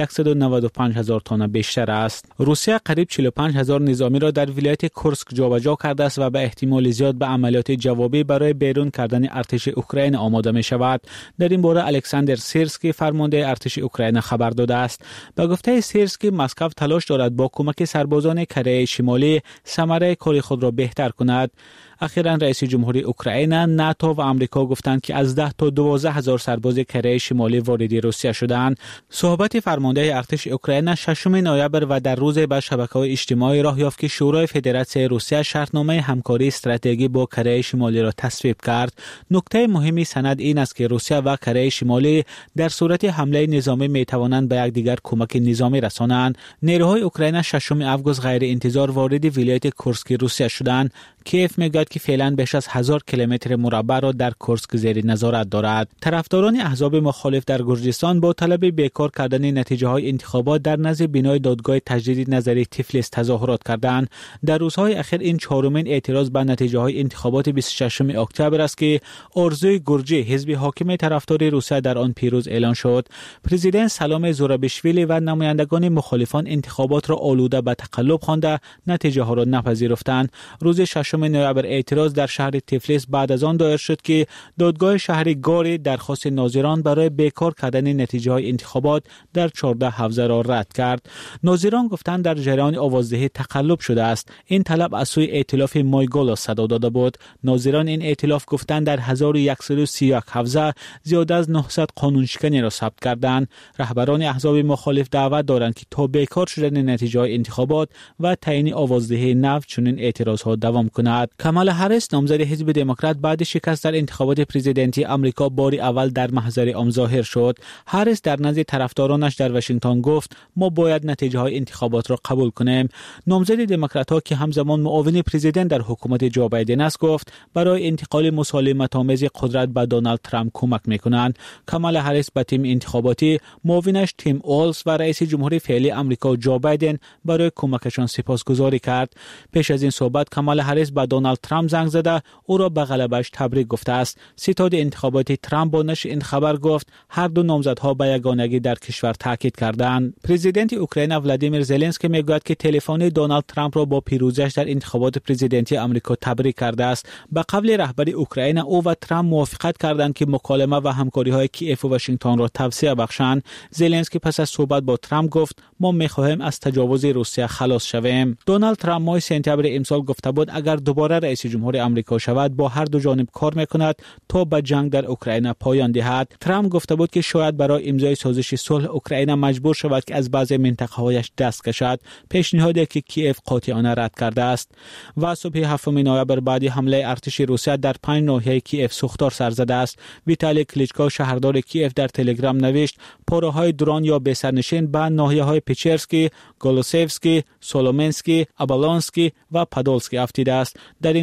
195,000 تن بیشتر است. روسیه قریب 45,000 نظامی را در ولایت کورسک جابجا کرده است و به احتمال زیاد به عملیات جوابی برای بیرون کردن ارتش اوکراین آماده می شود. در این باره الکساندر سیرسکی فرمانده ارتش اوکراین خبر داده است. به گفته سیرسکی مسکو تلاش دارد با کمک سربازان کره شمالی ثمره کار خود را بهتر کند. اخیراً رئیس جمهوری اوکراین، ناتو و آمریکا گفتند که از 10 تا 12,000 سرباز کره شمالی وارد روسیه شدند. صحبت فرمانده ارتش اوکراین 6 نوامبر و در روز به شبکه‌های اجتماعی راه یافت که شورای فدراسیون روسیه شرطنامه همکاری استراتژیکی با کره شمالی را تصویب کرد. نکته مهمی سند این است که روسیه و کره شمالی در صورت حمله نظامی می توانند به یکدیگر کمک نظامی رسانند. نیروهای اوکراین 6 آگوست غیر انتظار وارد ولایت کورسک روسیه شدند. کیف میگوید که فعلا بیش از 1000 کیلومتر مربع را در کورسک زیر نظارت دارد. طرفداران احزاب مخالف در گرجستان با طلب بیکار کردن نتیجه های انتخابات در نزد بنای دادگاه تجدید نظری تفلیس تظاهرات کردند. در روزهای اخیر این چهارمین اعتراض به نتیجه های انتخابات 26 اکتبر است که آرزوی گرجی، حزب حاکم طرفدار روسیه، در آن پیروز اعلان شد. پرزیدنت سلام زورابشویلی و نمایندگان مخالفان انتخابات را آلوده به تقلب خوانده نتیجه ها را نپذیرفتند. روز 6 نوامبر اعتراض در شهر تفلیس بعد از آن دایر شد که دادگاه شهر گاری درخواست ناظران برای بیکار کردن نتیجه های انتخابات در 14 حوزه را رد کرد. ناظران گفتند در جریان آوازدهی تقلب شده است. این طلب از سوی ائتلاف مایگولا صدا داده بود. ناظران این ائتلاف گفتند در 1131 حوزه زیاد از 900 قانونشکنی را ثبت کردند. رهبران احزاب مخالف دعوت دارند که تا بیکار شدن نتیجه های انتخابات و تعیین آوازدهی نو چنین اعتراض ها دوام کند. کامالا هریس نامزد حزب دموکرات بعد شکست در انتخابات پرزیدنتی آمریکا بار اول در محضر عام ظاهر شد. هریس در نزد طرفدارانش در واشنگتن گفت ما باید نتیجه های انتخابات را قبول کنیم. نامزد دموکرات‌ها که همزمان معاون پرزیدنت در حکومت جو بایدن است گفت برای انتقال مسالمت‌آمیز قدرت به دونالد ترامپ کمک می‌کنند. کامالا هریس به تیم انتخاباتی، معاونش تیم اولز و رئیس جمهور فعلی آمریکا جو بایدن برای کمکشان سپاسگزاری کرد. پیش از این صحبت کامالا هریس به دونالد ترامپ زنگ زده او را به غلبه‌اش تبریک گفته است. ستاد انتخاباتی ترامپ با نشر این خبر گفت هر دو نامزدها به یگانگی در کشور تاکید کردند. پرزیدنت اوکراین ولادیمیر زلنسکی میگوید که تلفن دونالد ترامپ را با پیروزیش در انتخابات پرزیدنتی آمریکا تبریک کرده است. به قبل رهبری اوکراین او و ترامپ موافقت کردند که مکالمه و همکاری‌های کیف و واشنگتن را توسعه بخشند. زلنسکی پس از صحبت با ترامپ گفت ما می‌خواهیم از تجاوز روسیه خلاص شویم. دونالد ترامپ ماه سپتامبر امسال گفته بود اگر دوباره رئیس جمهور آمریکا شود با هر دو جانب کار میکند تا به جنگ در اوکراین پایان دهد. ترامپ گفته بود که شاید برای امضای سازش صلح اوکراین مجبور شود که از بعضی منطقه‌هایش دست کشد، پیشنهادی که کیف قاطعانه رد کرده است. و صبح 7 نوامبر بعد حمله ارتش روسیه در 5 ناحیه کیف سوختار سر زده است. ویتالی کلیچکو شهردار کیف در تلگرام نوشت پاره‌های درون یا بسرنشین به ناحیه‌های پیچرسکی، گولوسیفسکی، سولومنسکی، ابالونسکی و پادولسکی افتیده است. در این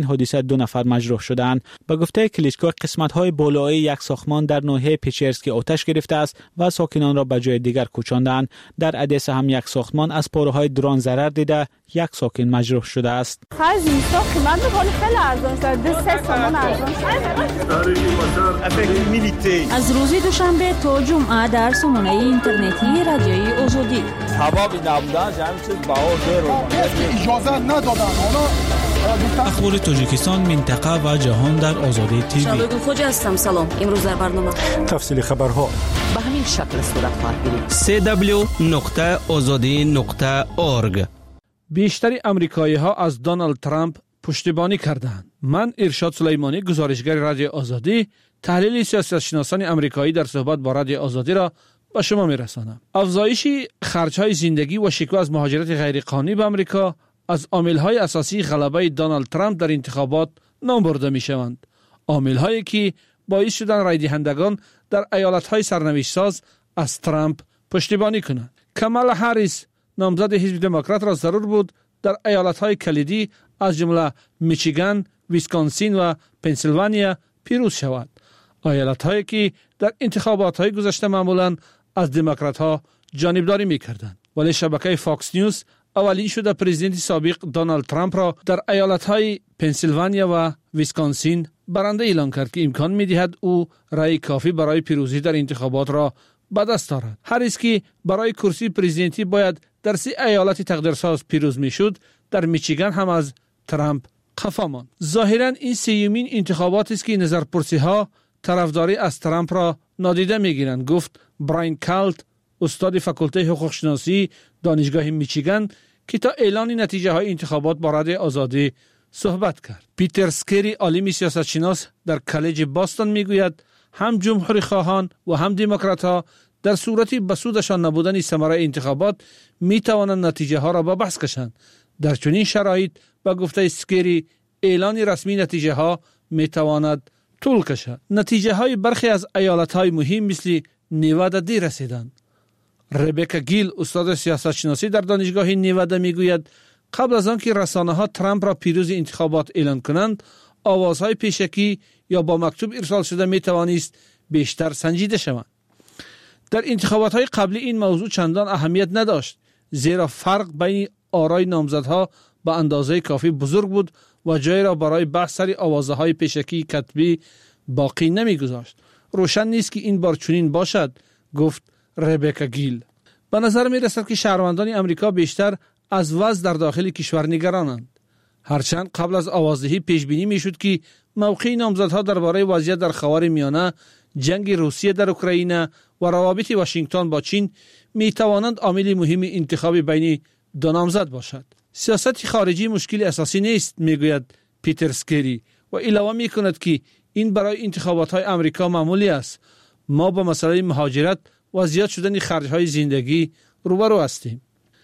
حادثه 2 نفر مجروح شدند. به گفته کلیچکو قسمت‌های بالایی یک ساختمان در ناحیه پیچرسکی آتش گرفته است و ساکنان را به جای دیگر کوچاندند. در ادسا هم یک ساختمان از پاره‌های درون ضرر دیده یک ساکن مجروح شده است. خرج اینستا قیمت می‌کنه خیلی ارزان است. 3 سامان ارزان است. از روز دوشنبه تا جمعه در سامانه اینترنتی رادیوی آزادی. کبابی نبودن همین چیز بهار دیر اجازه ندادن. اخبار تاجیکستان، منطقه و جهان در آزادی تیوی. شباب خوش هستم. سلام. امروز در برنامه تفصیل خبرها به همین شکل صورت خواهد گرفت. www.azadi.org. بیشتر امریکایی‌ها از دونالد ترامپ پشتیبانی کردند. من ارشاد سلیمانی، گزارشگر رادیو آزادی، تحلیل سیاستشناسان امریکایی در صحبت با رادیو آزادی را به شما می‌رسانم. افزایش خرج‌های زندگی و شکوه از مهاجرت غیرقانونی به آمریکا از عامل‌های اساسی غلبه دونالد ترامپ در انتخابات نام برده می‌شوند. عامل‌هایی که باعث شدند رای دهندگان در ایالت‌های سرنوشت‌ساز از ترامپ پشتیبانی کنند. کامالا هریس نامزد حزب دموکرات را ضرور بود در ایالت‌های کلیدی از جمله میچیگان، ویسکانسین و پنسیلوانیا پیروز شود. ایالت‌هایی که در انتخابات‌های گذشته معمولاً از دموکرات‌ها جانبداری می‌کردند. ولی شبکه فاکس نیوز اولی شده پرزیدنت سابق دونالد ترامپ را در ایالت‌های پنسیلوانیا و ویسکانسین برنده اعلام کرد که امکان می‌دهد او رای کافی برای پیروزی در انتخابات را به دست آورد. هریس که برای کرسی پرزیدنتی باید در 3 ایالت تقدیرساز پیروز میشد، در میچیگان هم از ترامپ خفا ماند. ظاهراً این سیومین انتخابات است که نظرپرسی‌ها طرفداری از ترامپ را نادیده می‌گیرند، گفت براین کالت، استاد فاکولته حقوق شناسی دانشگاه میچیگان که تا اعلان نتیجه های انتخابات با رادیو آزادی صحبت کرد. پیتر سکری، عالم سیاستشناس در کالج باستون میگوید هم جمهوری خواهان و هم دموکرات‌ها در صورتی به سودشان نبودن ثمره انتخابات می توانند نتیجه ها را به بحث کشند. در چنین شرایط با گفته سکری اعلان رسمی نتیجه ها می تواند طول کشد. نتیجه های برخی از ایالت های مهم مثل نیوادا دیر رسیدند. ربکا گیل، استاد سیاست شناسی در دانشگاه نیوادا میگوید قبل از آنکه رسانه ها ترامپ را پیروز انتخابات اعلان کنند، آوازهای پیشکی یا با مکتوب ارسال شده می توانست بیشتر سنجیده شوند. در انتخابات های قبلی این موضوع چندان اهمیت نداشت، زیرا فرق بین آرای نامزدها به اندازه کافی بزرگ بود و جای را برای بحث سر آوازهای پیشکی کتبی باقی نمیگذاشت. روشن نیست که این بار چنین باشد، گفت ربکا گیل. به نظر می رسد که شهروندان امریکا بیشتر از وضع در داخل کشور نگرانند. هرچند قبل از آوازدهی پیش بینی می شد که موقع نامزدها درباره وضعیت در خاورمیانه، جنگ روسیه در اوکراین و روابط واشنگتن با چین می توانند عامل مهم انتخاب بین دو نامزد باشد. سیاست خارجی مشکل اساسی نیست، میگوید پیتر سکری و علاوه می کند که این برای انتخابات های امریکا معمولی است. ما با مسئله مهاجرت و زیاد شدن خرج‌های زندگی روبرو هستیم.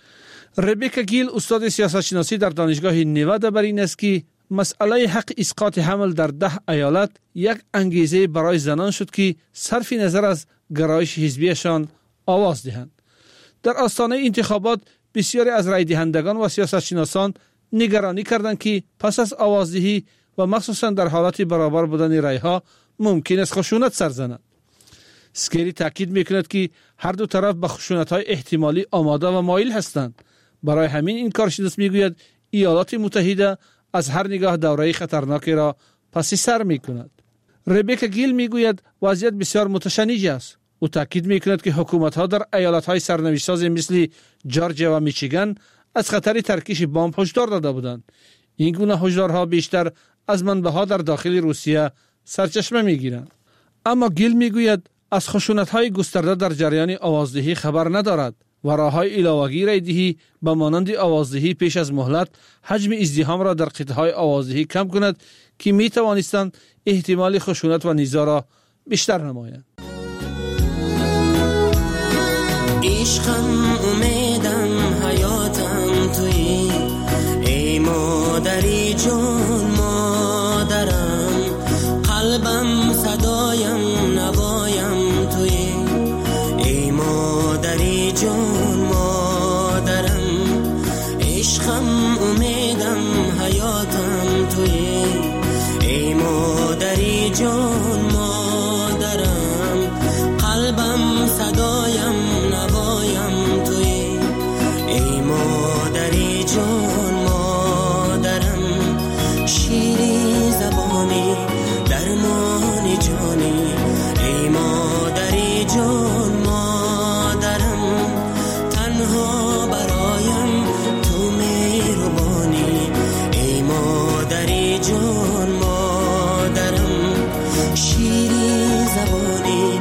ربکا گیل، استاد سیاست شناسی در دانشگاه نیوادا، بر این است که مسئله حق اسقاط حمل در 10 ایالت یک انگیزه برای زنان شد که صرف نظر از گرایش حزبیشان آواز دهند. در آستانه انتخابات بسیاری از رای دهندگان و سیاستشناسان نگرانی کردند که پس از آوازدهی و مخصوصا در حالت برابر بودن رایها ممکن است خشونت سر زند. سکری تاکید میکند که هر دو طرف به خشونت‌های احتمالی آماده و مایل هستند. برای همین این کارشناس میگوید ایالات متحده از هر نگاه دوره خطرناکی را پس سر میکند. ربکا گیل میگوید وضعیت بسیار متشنج است. او تاکید میکند که حکومت‌ها در ایالت‌های سرنوشت‌ساز مثل جورجیا و میچیگان از خطر ترکیش بمب هشدار داده بودند. این گونه هشدارها بیشتر از منبع‌ها در داخل روسیه سرچشمه میگیرند. اما گیل میگوید از خشونت‌های گسترده در جریان آوازدهی خبر ندارد و راه‌های علاوه‌ای رای دهی به مانند آوازدهی پیش از مهلت حجم ازدحام را در قطعه‌های آوازدهی کم کند که می‌توانستند احتمال خشونت و نزاع را بیشتر نمایند. عشقم، امیدم، حیاتم تویی، ای مادری جون مادرم، قلبم صدایم نوایم تویی، ای مادری جون مادرم، عشقم، امیدم، حیاتم تویی. جان مادرم، قلبم صدایم نوایم توی، ای مادری جان مادرم، شیری زبانی درمانی جانی، ای مادری جان مادرم، تنها برایم تو مهربانی، ای مادری جان مادرم، شیری زبانی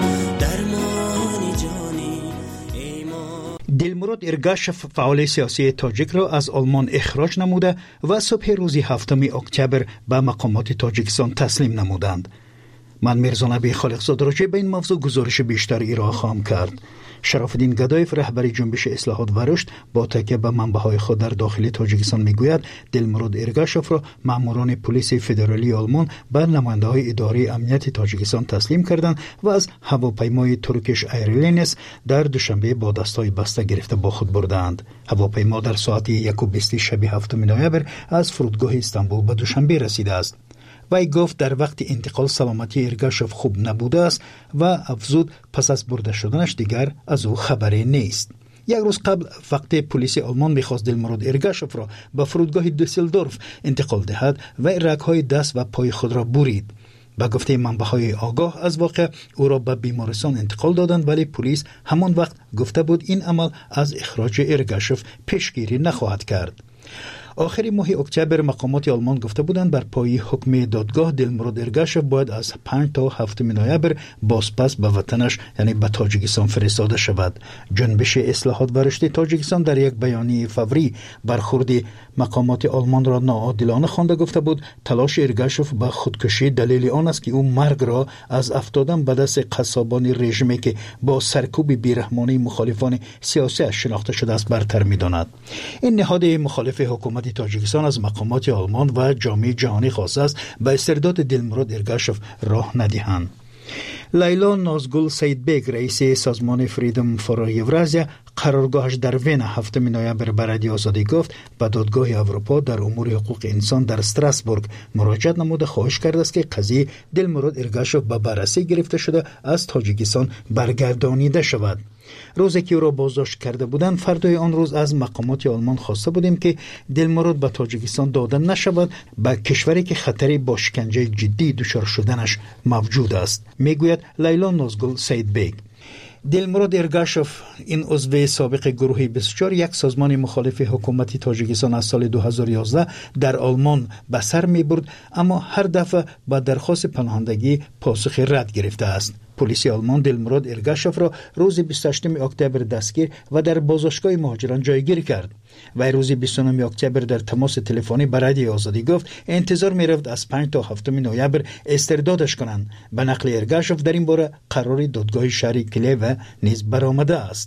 درمانی جانی، ای دلمراد ارگاشف فعال سیاسی تاجیک را از آلمان اخراج نموده و صبح روز 7 اکتبر به مقامات تاجیکستان تسلیم نمودند. من میرزا نبی خالقزاد راجع به این موضوع گزارش بیشتر ارائه خواهم کرد. شرافالدین گدایف رهبر جنبش اصلاحات و رشد با تکیه به منبع‌های خود در داخل تاجیکستان میگوید دلمراد ارگاشف را ماموران پلیس فدرالی آلمان به نماینده‌های اداره امنیت تاجیکستان تسلیم کردند و از هواپیمای ترکیش ایرلاینز در دوشنبه با دستای بسته گرفته با خود بردند. هواپیما در ساعت 1:20 شب 7 نوامبر از فرودگاه استانبول به دوشنبه رسیده است. وی گفت در وقت انتقال سلامتی ارگاشف خوب نبوده است و افزود پس از برده شدنش دیگر از او خبری نیست. یک روز قبل وقتی پلیس آلمان می‌خواست دلمراد ارگاشف را به فرودگاه دوسلدورف انتقال دهد و رگ‌های دست و پای خود را برید. با گفته منبع‌های آگاه از واقع او را به بیمارستان انتقال دادند، ولی پلیس همان وقت گفته بود این عمل از اخراج ارگاشف پیشگیری نخواهد کرد. آخر ماه اکتبر مقامات آلمان گفته بودند بر پای حکم دادگاه دلمراد ارگاشف باید از 5 تا 7 نوامبر بازپس به وطنش یعنی به تاجیکستان فرستاده شود. جنبش اصلاحات و رشد تاجیکستان در یک بیانیه فوری برخورد مقامات آلمان را ناعادلانه خوانده گفته بود تلاش ارگاشف به خودکشی دلیل آن است که او مرگ را از افتادن به دست قصابان رژیمی که با سرکوب بیرحمانه مخالفان سیاسی شناخته شده است برتر می‌داند. این نهاد مخالف حکومت تاجیکستان از مقامات آلمان و جامعه جهانی خواسته است به استرداد دلمراد ارگاشف راه ندهند. لیلا نازگل سیدبگ رئیس سازمان فریدم فور یورازیا قرارگاهش در وین 7 نوامبر به رادیو آزادی گفت به دادگاه اروپا در امور حقوق انسان در استراسبورگ مراجعه نموده خواهش کرده است که قضیه دلمراد ارگاشف به بررسی گرفته شده از تاجیکستان برگردانیده شود. روزی که او را بازداشت کرده بودند فردای آن روز از مقامات آلمان خواسته بودیم که دلمراد به تاجیکستان داده نشود به کشوری که خطری با شکنجه جدی دچار شدنش موجود است، میگوید لیلا نازگل سیدبگ. دلمراد ارگاشف این عضو سابق گروه 24 یک سازمان مخالف حکومت تاجیکستان از سال 2011 در آلمان به سر می برد، اما هر دفعه با درخواست پناهندگی پاسخ رد گرفته است. پلیس آلمان دلمراد ارگاشف را روز 28 اکتبر دستگیر و در بازداشتگاه مهاجران جایگیر کرد. و روز 29 اکتبر در تماس تلفنی با رادیو آزادی گفت انتظار می رفت از 5 تا 7 نوامبر استردادش کنند. به نقل ارگاشف در این باره قرار دادگاه شهر کلیو نیز برآمده است.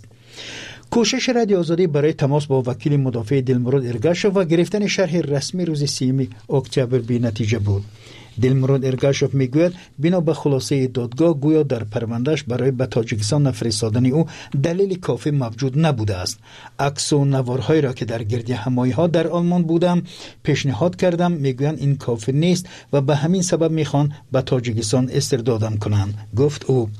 کوشش رادیو آزادی برای تماس با وکیل مدافع دلمراد ارگاشف و گرفتن شرح رسمی روز 30 اکتبر بی نتیجه بود. دلمراد ارگاشف میگوید بنا به خلاصه دادگاه گویا در پروندهش برای به تاجیکستان فرستادن او دلیل کافی موجود نبوده است. عکس و نوارهایی را که در گرد همایی‌ها در آلمان بودم پیشنهاد کردم، میگویند این کافی نیست و به همین سبب میخوان به تاجیکستان استردادم کنند، گفت او.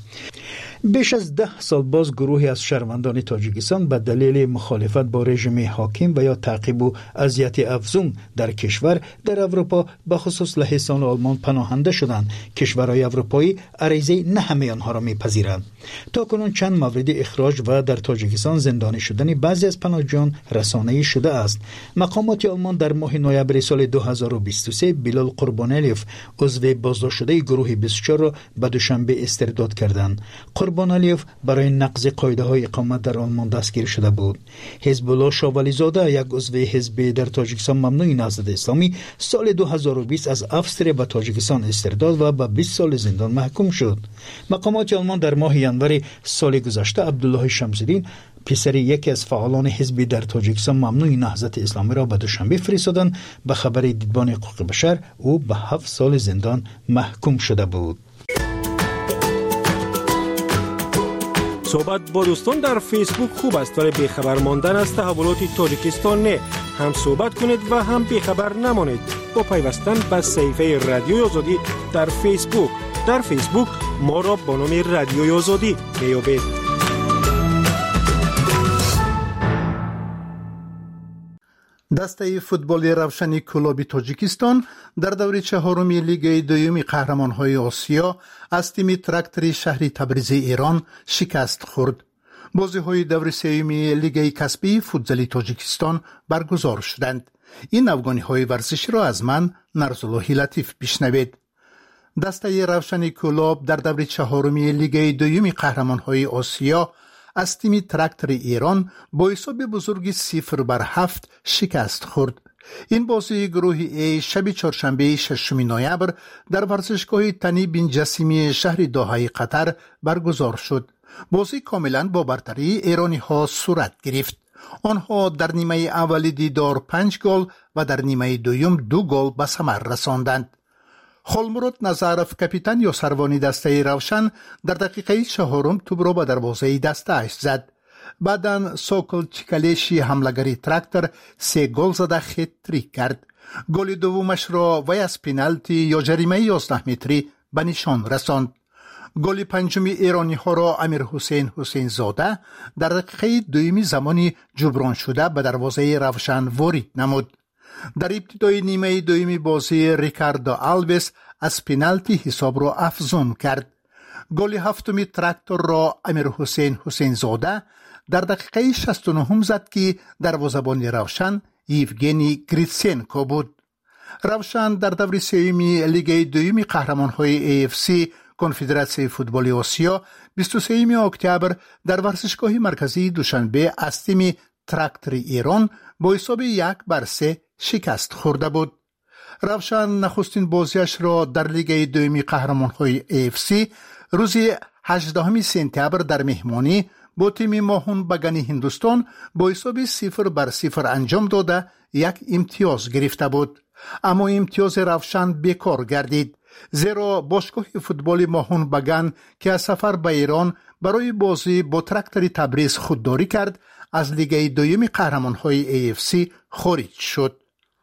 بیش از 10 سال باز گروهی از شهروندان تاجیکستان به دلیل مخالفت با رژیم حاکم و یا تعقیب و اذیت افزون در کشور در اروپا به خصوص لهستان آلمان پناهنده شدند. کشورهای اروپایی عریضه نه همه آنها را میپذیرند. تا کنون چند مورد اخراج و در تاجیکستان زندانی شدن بعضی از پناهجویان رسانه‌ای شده است. مقامات آلمان در ماه نوامبر سال 2023 بیلال قربانلیوف عضو بازداشت شده گروه 24 را به دوشنبه استرداد کردند. قربانلیوف برای نقض قاعده‌های اقامت در آلمان دستگیر شده بود. حزب الله شاولیزاده یک عضو حزب در تاجیکستان ممنوع نهضت اسلامی سال 2020 از افسر به تاجیکستان استرداد و به 20 سال زندان محکوم شد. مقامات آلمان در ماه ژانویه سال گذشته عبدالله شمس‌الدین پسر یکی از فعالان حزبی در تاجیکستان ممنوع نهضت اسلامی را به دوشنبه فرستادند. به خبر دیدبان حقوق بشر او به 7 سال زندان محکوم شده بود. صحبت با دوستان در فیسبوک خوب است، ولی بیخبر ماندن از تحولات تاجیکستان نه. هم صحبت کنید و هم بیخبر نمانید با پیوستن به صفحه رادیو آزادی در فیسبوک. در فیسبوک ما را با نام رادیوی آزادی میابید. دسته فوتبال روشن کلوب تاجیکستان در دوره چهارم لیگ دوم قهرمان‌های آسیا از تیم تراکتور شهری تبریز ایران شکست خورد. بازی‌های دوره سوم لیگ کسبی فوتزال تاجیکستان برگزار شدند. این افغانی‌های ورزشی را از من نرزاللهی لطیف بشنوید. دسته روشن کلوب در دوره چهارم لیگ دوم قهرمان‌های آسیا از تیم تراکتور ایران با حساب بزرگ 0-7 شکست خورد. این بازی گروه ای شب چهارشنبه 6 نوامبر در ورزشگاه تنی بن جسیمی شهر دوحه قطر برگزار شد. بازی کاملا با برتری ایرانی ها صورت گرفت. آنها در نیمه اول دیدار 5 گل و در نیمه دوم 2 گل به ثمر رساندند. خالمراد نظرف کاپیتان یاسروانی دسته روشن در دقیقه 4 توپ را به دروازه دسته‌اش زد. بعداً سوکل چیکالیشی حمله‌گری تراکتور 3 گل زده هتریک کرد. گل دومش را وی از پنالتی یا جریمه 11 متری به نشان رساند. گل پنجم ایرانی ها را امیر حسین زاده در دقیقه دومی زمانی جبران شده به دروازه روشن وارد نمود. در ابتدای نیمه دومی بازی ریکاردو آلویس از پنالتی حساب را افزون کرد. گل هفتم تراکتور را امیر حسین زاده در دقیقه 69 زد که دروازه‌بان روشن یوگنی گریتسنکو بود. روشن در دوره سوم لیگ دوم قهرمان‌های AFC کنفدراسیون فوتبال آسیا 23 اکتبر در ورزشگاه مرکزی دوشنبه از تیم تراکتور ایران با حساب 1-3 شکست خورده بود. روشن نخستین بازیش را در لیگ دوم قهرمان‌های AFC روز 18 سپتامبر در مهمانی با تیم ماهون بگانی هندوستان با حساب 0-0 انجام داده 1 امتیاز گرفته بود. اما امتیاز روشن بیکار گردید، زیرا باشگاه فوتبال ماهون بگان که از سفر به ایران برای بازی با تراکتور تبریز خودداری کرد از لیگ دوم قهرمان‌های AFC خارج شد.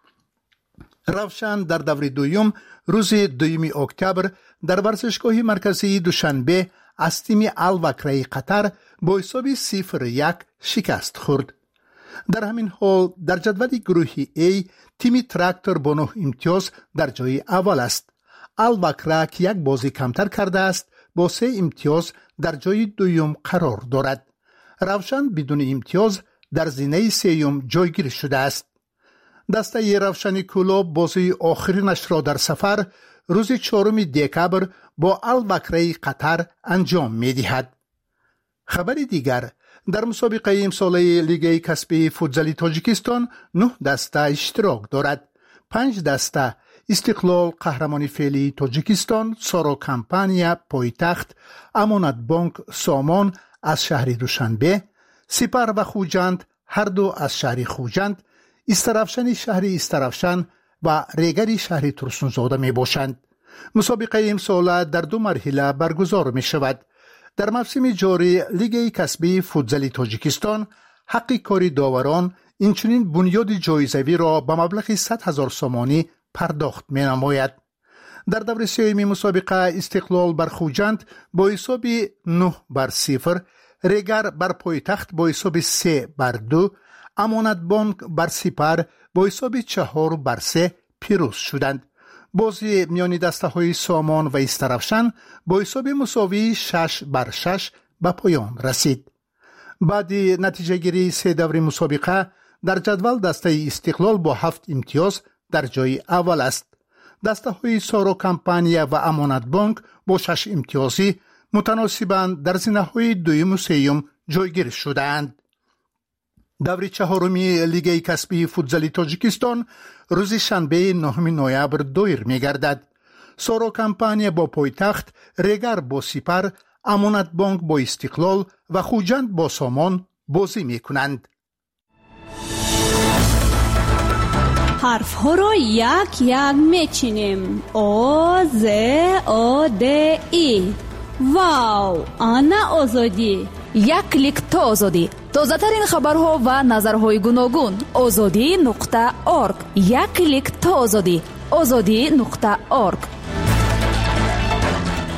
روشن در دوره دوم روز 2 اکتبر در ورزشگاه مرکزی دوشنبه از تیم الوکره قطر با حساب 0-1 شکست خورد. در همین حال در جدول گروه A تیم تراکتور با 9 امتیاز در جای اول است. الوکره که 1 بازی کمتر کرده است با 3 امتیاز در جای دوم قرار دارد. روشن بدون امتیاز در زینه سوم جایگیر شده است. دسته روشن کلوب بازی آخرینش را در سفر روز 4 دکبر با الوکره قطر انجام می دهد. خبر دیگر، در مسابقه امساله لیگ کسبی فوتزال تاجیکستان 9 دسته اشتراک دارد. 5 دسته استقلال قهرمان فعلی تاجیکستان، سارا کمپانیا پایتخت، امانت بانک سامان از شهر دوشنبه، سپر و خوجند هر دو از شهر خوجند، استرافشن شهر استرافشن و ریگری شهر ترسونزاده می باشند. مسابقه امساله در 2 مرحله برگزار می شود. در موسم جاری لیگ کسبی فوتزال تاجیکستان حق کاری داوران اینچنین بنیاد جایزوی را به مبلغ 100,000 سومانی پرداخت می نماید. در دوره سوم مسابقه استقلال بر خوجند با حساب 9-0، ریگر بر پایتخت با حساب 3-2، امانت بانک بر سپر با حساب 4-3 پیروز شدند. بازی میان دسته های سامان و استرافشن با حساب مساوی 6-6 به پایان رسید. بعد نتیجه گیری 3 دوره مسابقه در جدول دسته استقلال با 7 امتیاز در جای اول است. دسته های سارا کمپانیا و امانت بانک با 6 امتیازی متناسباً در زینه های دوم و سوم جایگیر شدند. دوره چهارمی لیگ کسبی فوتزال تاجیکستان روز شنبه 9 نوامبر دایر می گردد. سارا کمپانیا با پایتخت، ریگر با سپر، امانت بانک با استقلال و خوجند با سامان بازی می کنند. حرف ها را یک یک می چینیم. او ز او د ای. واو، آنا آزادی. یک کلیک تا آزادی. تازه ترین خبرها و نظرهای گوناگون. azadi.org. یک کلیک تا آزادی. azadi.org.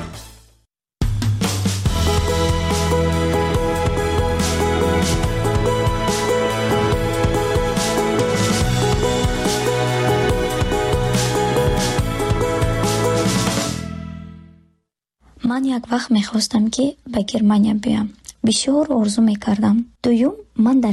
من یک وقت میخواستم که به گرمانیا بیام. بسیار آرزو میکردم. دوم من در